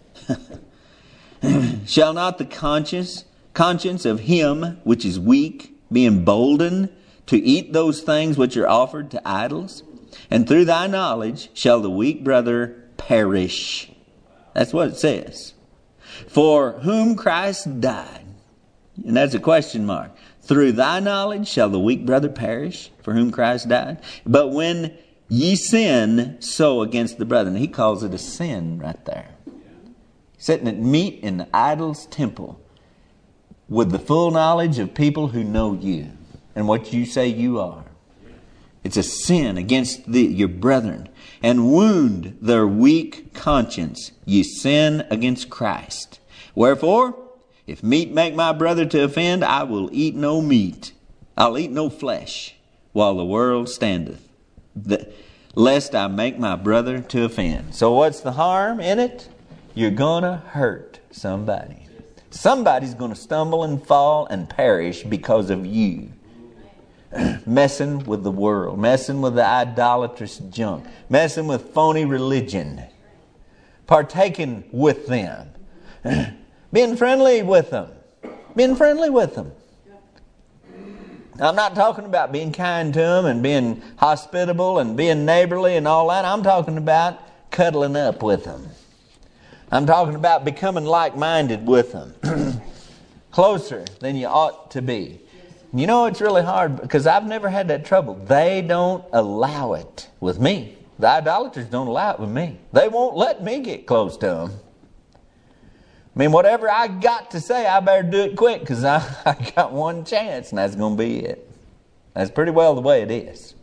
shall not the conscience of him which is weak be emboldened to eat those things which are offered to idols? And through thy knowledge shall the weak brother perish. That's what it says. For whom Christ died. And that's a question mark. Through thy knowledge shall the weak brother perish, for whom Christ died. But when ye sin so against the brethren. He calls it a sin right there. Sitting at meat in the idol's temple with the full knowledge of people who know you and what you say you are. It's a sin against your brethren. And wound their weak conscience. Ye sin against Christ. Wherefore, if meat make my brother to offend, I will eat no meat. I'll eat no flesh while the world standeth, lest I make my brother to offend. So what's the harm in it? You're going to hurt somebody. Somebody's going to stumble and fall and perish because of you. Messing with the world, messing with the idolatrous junk, messing with phony religion, partaking with them, being friendly with them, being friendly with them. I'm not talking about being kind to them and being hospitable and being neighborly and all that. I'm talking about cuddling up with them. I'm talking about becoming like-minded with them. Closer than you ought to be. You know, it's really hard because I've never had that trouble. They don't allow it with me. The idolaters don't allow it with me. They won't let me get close to them. I mean, whatever I got to say, I better do it quick because I got one chance and that's going to be it. That's pretty well the way it is.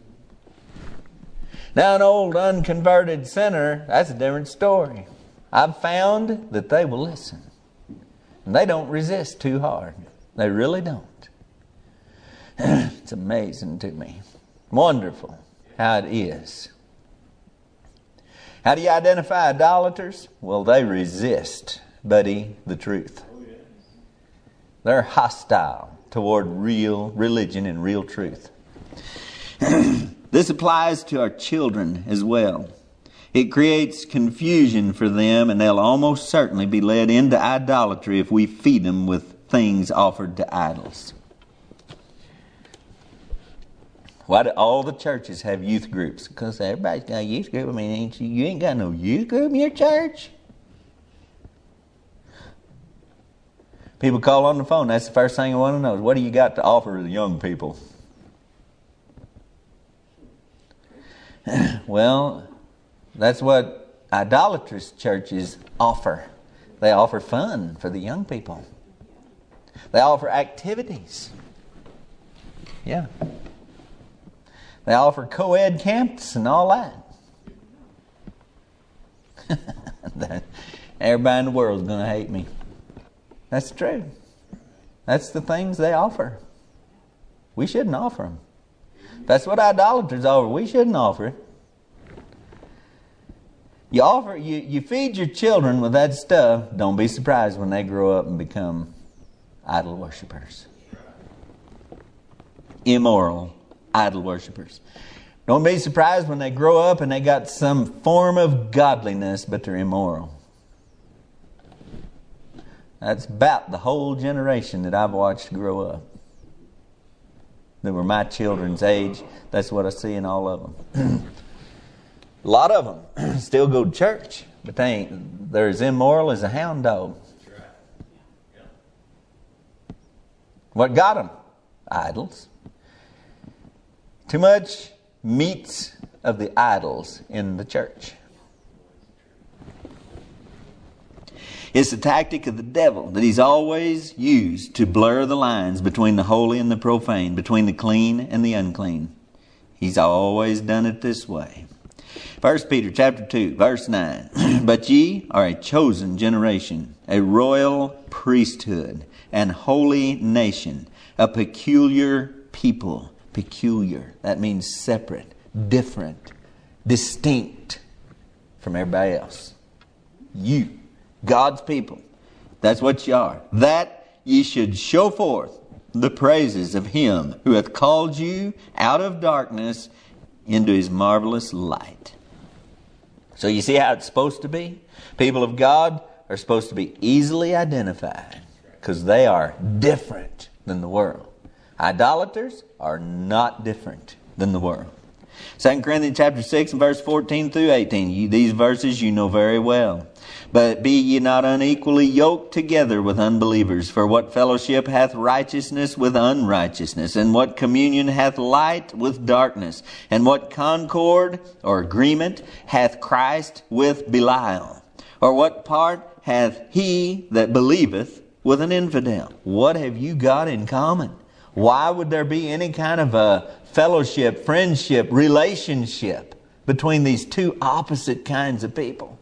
Now, an old unconverted sinner, that's a different story. I've found that they will listen. And they don't resist too hard. They really don't. It's amazing to me. Wonderful how it is. How do you identify idolaters? Well, they resist, buddy, the truth. They're hostile toward real religion and real truth. This applies to our children as well. It creates confusion for them, and they'll almost certainly be led into idolatry if we feed them with things offered to idols. Why do all the churches have youth groups? Because everybody's got a youth group. I mean, you ain't got no youth group in your church? People call on the phone. That's the first thing I want to know is, what do you got to offer the young people? Well, that's what idolatrous churches offer. They offer fun for the young people. They offer activities. Yeah. They offer co-ed camps and all that. Everybody in the world is going to hate me. That's true. That's the things they offer. We shouldn't offer them. That's what idolaters offer. We shouldn't offer it. You feed your children with that stuff. Don't be surprised when they grow up and become idol worshipers. Immoral idol worshipers. Don't be surprised when they grow up and they got some form of godliness, but they're immoral. That's about the whole generation that I've watched grow up. That were my children's age. That's what I see in all of them. A lot of them still go to church, but they're as immoral as a hound dog. What got them? Idols. Too much meats of the idols in the church. It's the tactic of the devil that he's always used to blur the lines between the holy and the profane, between the clean and the unclean. He's always done it this way. 1 Peter chapter 2, verse 9. But ye are a chosen generation, a royal priesthood, and holy nation, a peculiar people. Peculiar. That means separate, different, distinct from everybody else. You, God's people. That's what you are. That ye should show forth the praises of Him who hath called you out of darkness into His marvelous light. So you see how it's supposed to be? People of God are supposed to be easily identified because they are different than the world. Idolaters are not different than the world. 2 Corinthians chapter 6 and verse 14 through 18. These verses you know very well. But be ye not unequally yoked together with unbelievers. For what fellowship hath righteousness with unrighteousness? And what communion hath light with darkness? And what concord or agreement hath Christ with Belial? Or what part hath he that believeth with an infidel? What have you got in common? Why would there be any kind of a fellowship, friendship, relationship between these two opposite kinds of people?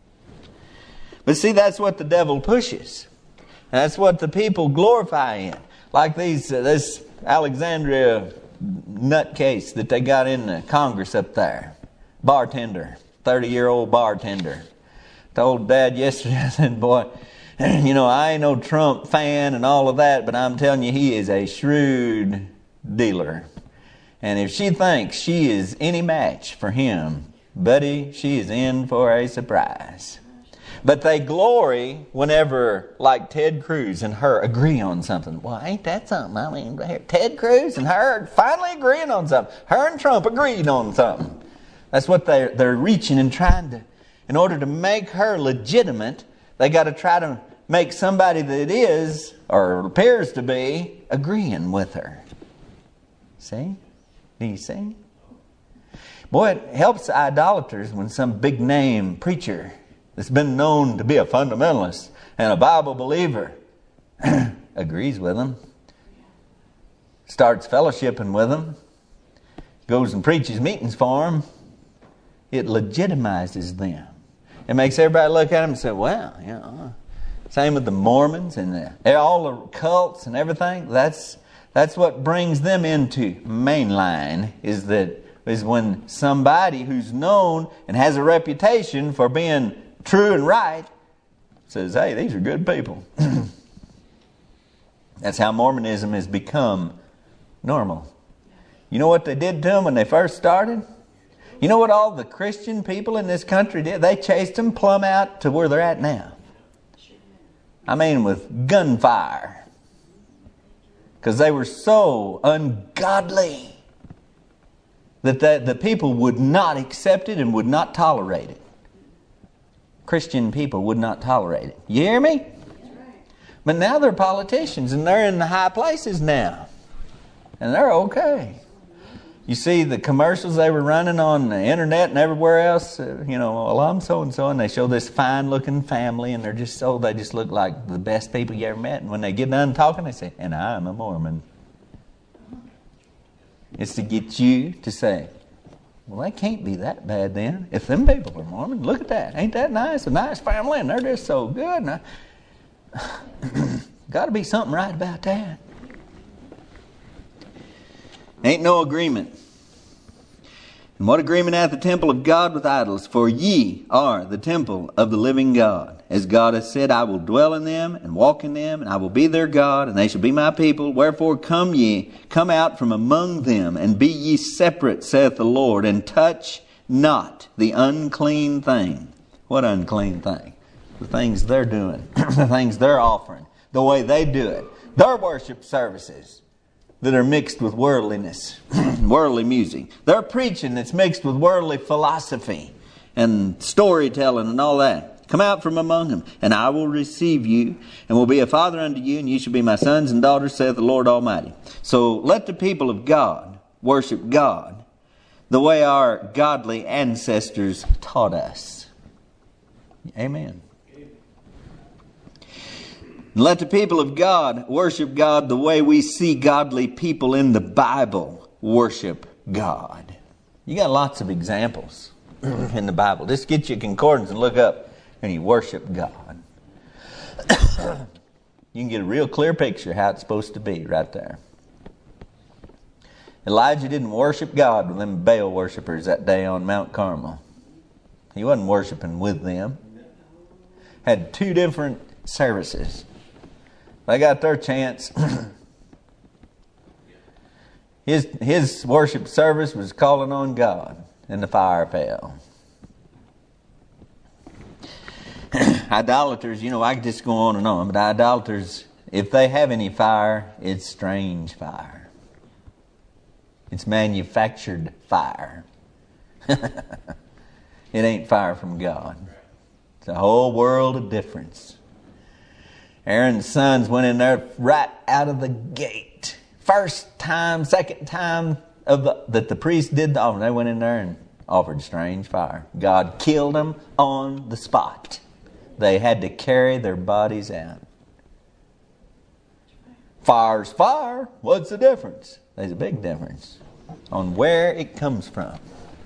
But see, that's what the devil pushes. That's what the people glorify in. Like this Alexandria nutcase that they got in the Congress up there. Bartender, 30-year-old bartender. Told Dad yesterday, I said, boy, you know, I ain't no Trump fan and all of that, but I'm telling you, he is a shrewd dealer. And if she thinks she is any match for him, buddy, she is in for a surprise. But they glory whenever, like Ted Cruz and her agree on something. Well, ain't that something? I mean, Ted Cruz and her finally agreeing on something. Her and Trump agreed on something. That's what they're reaching and trying to. In order to make her legitimate, they got to try to make somebody that is, or appears to be, agreeing with her. See? Do you see? Boy, it helps idolaters when some big name preacher that's been known to be a fundamentalist and a Bible believer agrees with them, starts fellowshipping with them, goes and preaches meetings for them. It legitimizes them. It makes everybody look at them and say, well, you know, same with the Mormons and all the cults and everything. That's what brings them into mainline, is when somebody who's known and has a reputation for being true and right says, hey, these are good people. That's how Mormonism has become normal. You know what they did to them when they first started? You know what all the Christian people in this country did? They chased them plumb out to where they're at now. I mean, with gunfire. Because they were so ungodly that the people would not accept it and would not tolerate it. Christian people would not tolerate it. You hear me? But now they're politicians and they're in the high places now. And they're okay. You see the commercials they were running on the internet and everywhere else, alum so-and-so, and they show this fine-looking family, and they just look like the best people you ever met. And when they get done talking, they say, and I'm a Mormon. It's to get you to say, well, they can't be that bad then. If them people are Mormon, look at that. Ain't that nice? A nice family, and they're just so good. Got to be something right about that. Ain't no agreement. And what agreement hath the temple of God with idols? For ye are the temple of the living God. As God hath said, I will dwell in them and walk in them, and I will be their God, and they shall be my people. Wherefore come out from among them, and be ye separate, saith the Lord, and touch not the unclean thing. What unclean thing? The things they're doing, the things they're offering, the way they do it. Their worship services that are mixed with worldliness, worldly music. They're preaching that's mixed with worldly philosophy and storytelling and all that. Come out from among them, and I will receive you, and will be a father unto you, and you shall be my sons and daughters, saith the Lord Almighty. So let the people of God worship God the way our godly ancestors taught us. Amen. Let the people of God worship God the way we see godly people in the Bible worship God. You got lots of examples in the Bible. Just get your concordance and look up and you worship God. You can get a real clear picture of how it's supposed to be right there. Elijah didn't worship God with them Baal worshipers that day on Mount Carmel. He wasn't worshiping with them. Had two different services. They got their chance. His worship service was calling on God in the fire fell. Idolaters, I could just go on and on, but idolaters, if they have any fire, it's strange fire. It's manufactured fire. It ain't fire from God. It's a whole world of difference. Aaron's sons went in there right out of the gate. First time, second time that the priest did the offering, they went in there and offered strange fire. God killed them on the spot. They had to carry their bodies out. Fire's fire. What's the difference? There's a big difference on where it comes from.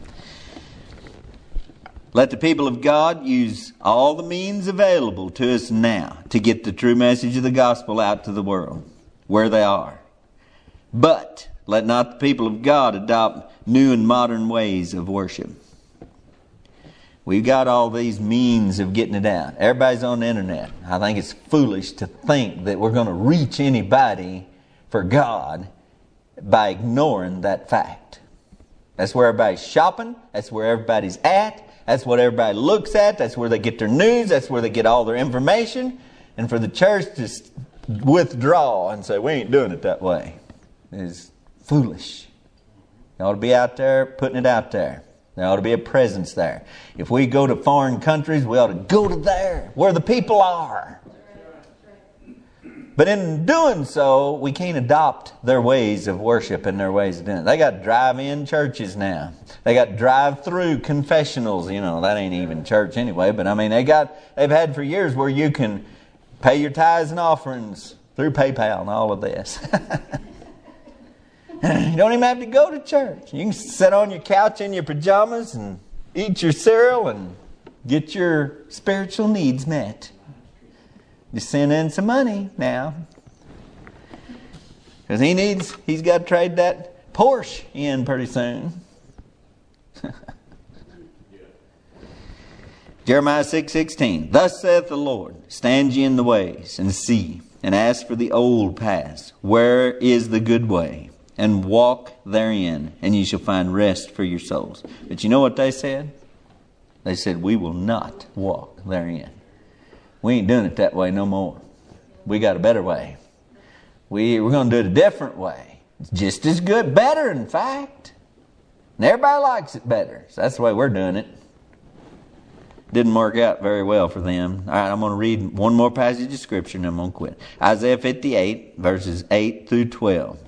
Let the people of God use all the means available to us now to get the true message of the gospel out to the world, where they are. But let not the people of God adopt new and modern ways of worship. We've got all these means of getting it out. Everybody's on the internet. I think it's foolish to think that we're going to reach anybody for God by ignoring that fact. That's where everybody's shopping. That's where everybody's at. That's what everybody looks at. That's where they get their news. That's where they get all their information. And for the church to withdraw and say, we ain't doing it that way, is foolish. You ought to be out there putting it out there. There ought to be a presence there. If we go to foreign countries, we ought to go to there, where the people are. But in doing so, we can't adopt their ways of worship and their ways of doing it. They got drive-in churches now. They got drive-through confessionals. That ain't even church anyway. But they've had for years where you can pay your tithes and offerings through PayPal and all of this. You don't even have to go to church. You can sit on your couch in your pajamas and eat your cereal and get your spiritual needs met. You send in some money now. Because he's got to trade that Porsche in pretty soon. Jeremiah 6:16. Thus saith the Lord, stand ye in the ways and see, and ask for the old paths, where is the good way, and walk therein, and ye shall find rest for your souls. But you know what they said? They said, we will not walk therein. We ain't doing it that way no more. We got a better way. We're going to do it a different way. It's just as good, better in fact. And everybody likes it better. So that's the way we're doing it. Didn't work out very well for them. All right, I'm going to read one more passage of Scripture and I'm going to quit. Isaiah 58, verses 8 through 12.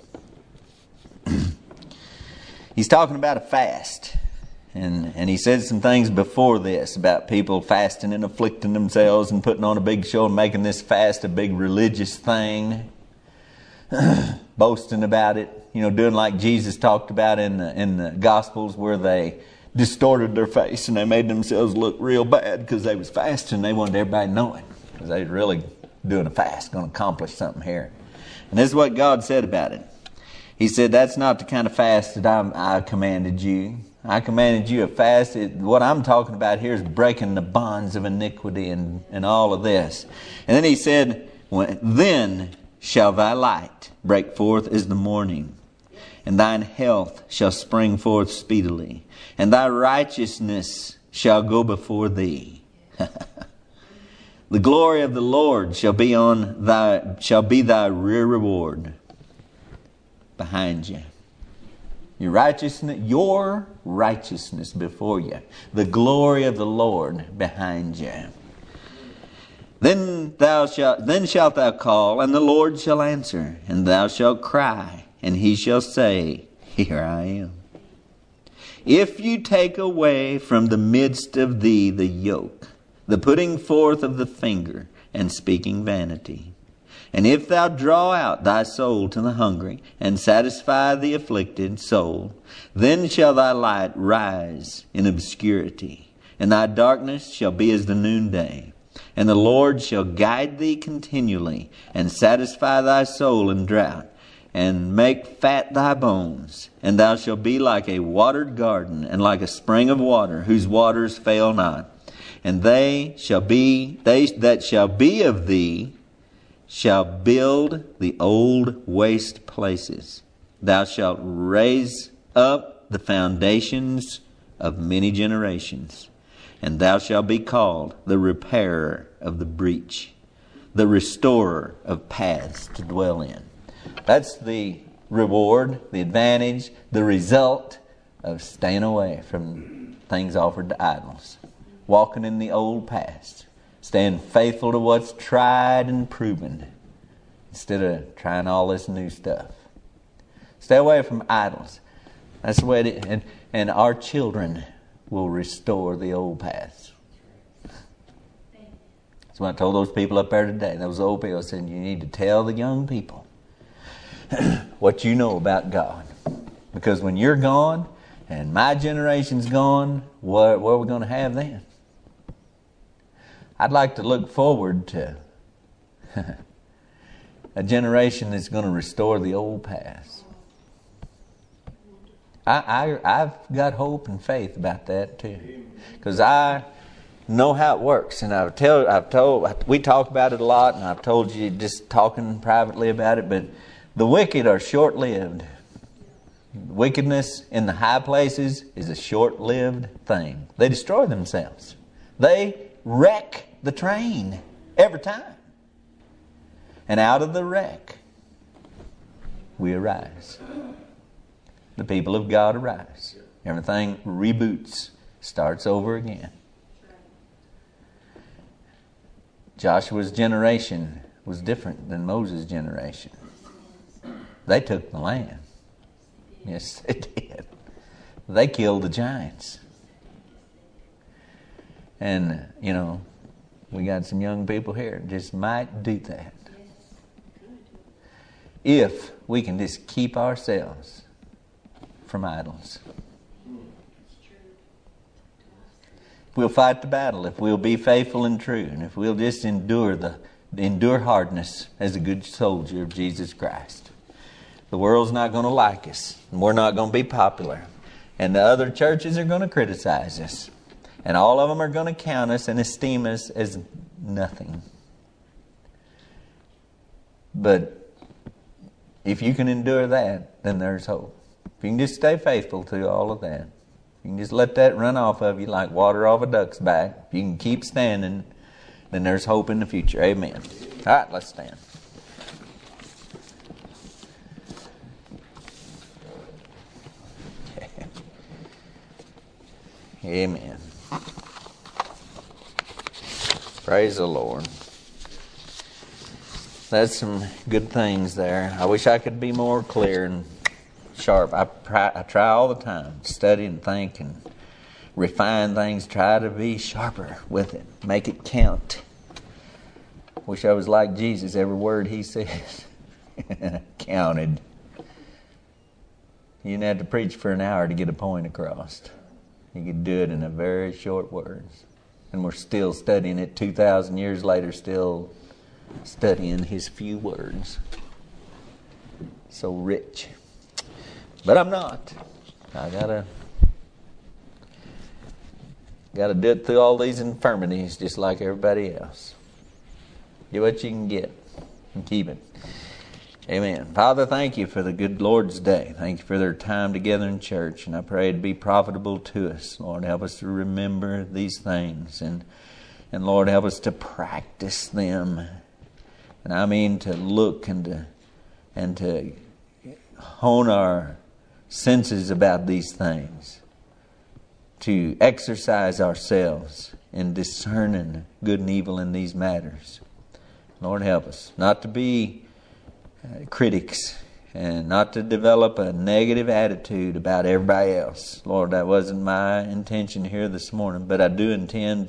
He's talking about a fast. And he said some things before this about people fasting and afflicting themselves and putting on a big show and making this fast a big religious thing. Boasting about it. You know, doing like Jesus talked about in the Gospels, where they distorted their face and they made themselves look real bad because they was fasting. They wanted everybody to know it because they was really doing a fast, going to accomplish something here. And this is what God said about it. He said, that's not the kind of fast that I commanded you. I commanded you a fast. What I'm talking about here is breaking the bonds of iniquity and all of this. And then he said, then shall thy light break forth as the morning, and thine health shall spring forth speedily, and thy righteousness shall go before thee. The glory of the Lord shall be thy rear reward behind you. Your righteousness before you. The glory of the Lord behind you. Then shalt thou call, and the Lord shall answer, and thou shalt cry, and he shall say, here I am. If you take away from the midst of thee the yoke, the putting forth of the finger, and speaking vanity, and if thou draw out thy soul to the hungry, and satisfy the afflicted soul, then shall thy light rise in obscurity, and thy darkness shall be as the noonday. And the Lord shall guide thee continually, and satisfy thy soul in drought, and make fat thy bones. And thou shalt be like a watered garden, and like a spring of water, whose waters fail not. And they that shall be of thee shall build the old waste places. Thou shalt raise up the foundations of many generations. And thou shalt be called the repairer of the breach, the restorer of paths to dwell in. That's the reward, the advantage, the result of staying away from things offered to idols. Walking in the old past. Staying faithful to what's tried and proven instead of trying all this new stuff. Stay away from idols. That's the way it is. And our children will restore the old paths. That's what I told those people up there today. Those old people said, you need to tell the young people what you know about God. Because when you're gone and my generation's gone, what are we going to have then? I'd like to look forward to a generation that's going to restore the old paths. I've got hope and faith about that too, because I know how it works, and we talk about it a lot, and I've told you just talking privately about it. But the wicked are short-lived. Wickedness in the high places is a short-lived thing. They destroy themselves. They wreck the train every time. And out of the wreck, we arise. The people of God arise. Everything reboots, starts over again. Joshua's generation was different than Moses' generation. They took the land. Yes, they did. They killed the giants. And, we got some young people here that just might do that. If we can just keep ourselves from idols. If we'll fight the battle, if we'll be faithful and true, and if we'll just endure hardness as a good soldier of Jesus Christ. The world's not going to like us, and we're not going to be popular. And the other churches are going to criticize us. And all of them are going to count us and esteem us as nothing. But if you can endure that, then there's hope. If you can just stay faithful to all of that, you can just let that run off of you like water off a duck's back. If you can keep standing, then there's hope in the future. Amen. All right, let's stand. Amen. Praise the Lord. That's some good things there. I wish I could be more clear and sharp. I try all the time to study and think and refine things, try to be sharper with it, make it count. Wish I was like Jesus. Every word he says counted. You didn't have to preach for an hour to get a point across. You could do it in a very short words. And we're still studying it 2,000 years later, still studying his few words. So rich. But I'm not. I gotta do it through all these infirmities just like everybody else. Get what you can get and keep it. Amen. Father, thank you for the good Lord's Day. Thank you for their time together in church. And I pray it be profitable to us. Lord, help us to remember these things. And Lord, help us to practice them. And I mean to look and to hone our senses about these things. To exercise ourselves in discerning good and evil in these matters. Lord, help us not to be critics and not to develop a negative attitude about everybody else. Lord, that wasn't my intention here this morning, but I did intend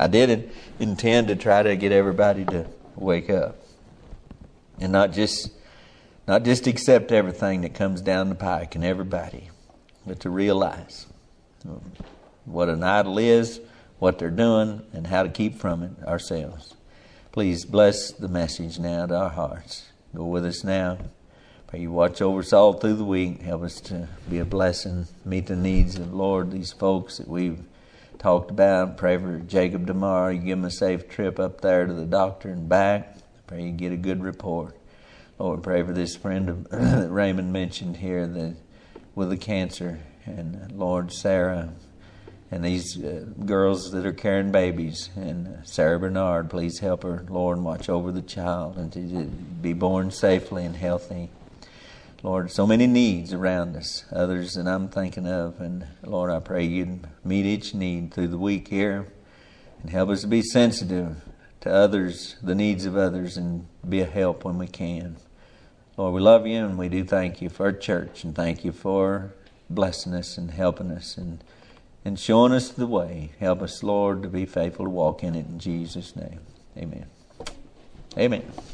to try to get everybody to wake up and not just accept everything that comes down the pike and everybody, but to realize what an idol is, what they're doing, and how to keep from it ourselves. Please bless the message now to our hearts. Go with us now. Pray you watch over us all through the week. Help us to be a blessing. Meet the needs of, Lord, these folks that we've talked about. Pray for Jacob tomorrow. You give him a safe trip up there to the doctor and back. Pray you get a good report. Lord, pray for this friend that Raymond mentioned here with the cancer. And Lord, Sarah and these girls that are carrying babies. And Sarah Bernard, please help her, Lord, and watch over the child and to be born safely and healthy. Lord, so many needs around us, others that I'm thinking of. And Lord, I pray you'd meet each need through the week here and help us to be sensitive to others, the needs of others, and be a help when we can. Lord, we love you and we do thank you for our church and thank you for blessing us and helping us and showing us the way. Help us, Lord, to be faithful to walk in it in Jesus' name. Amen. Amen.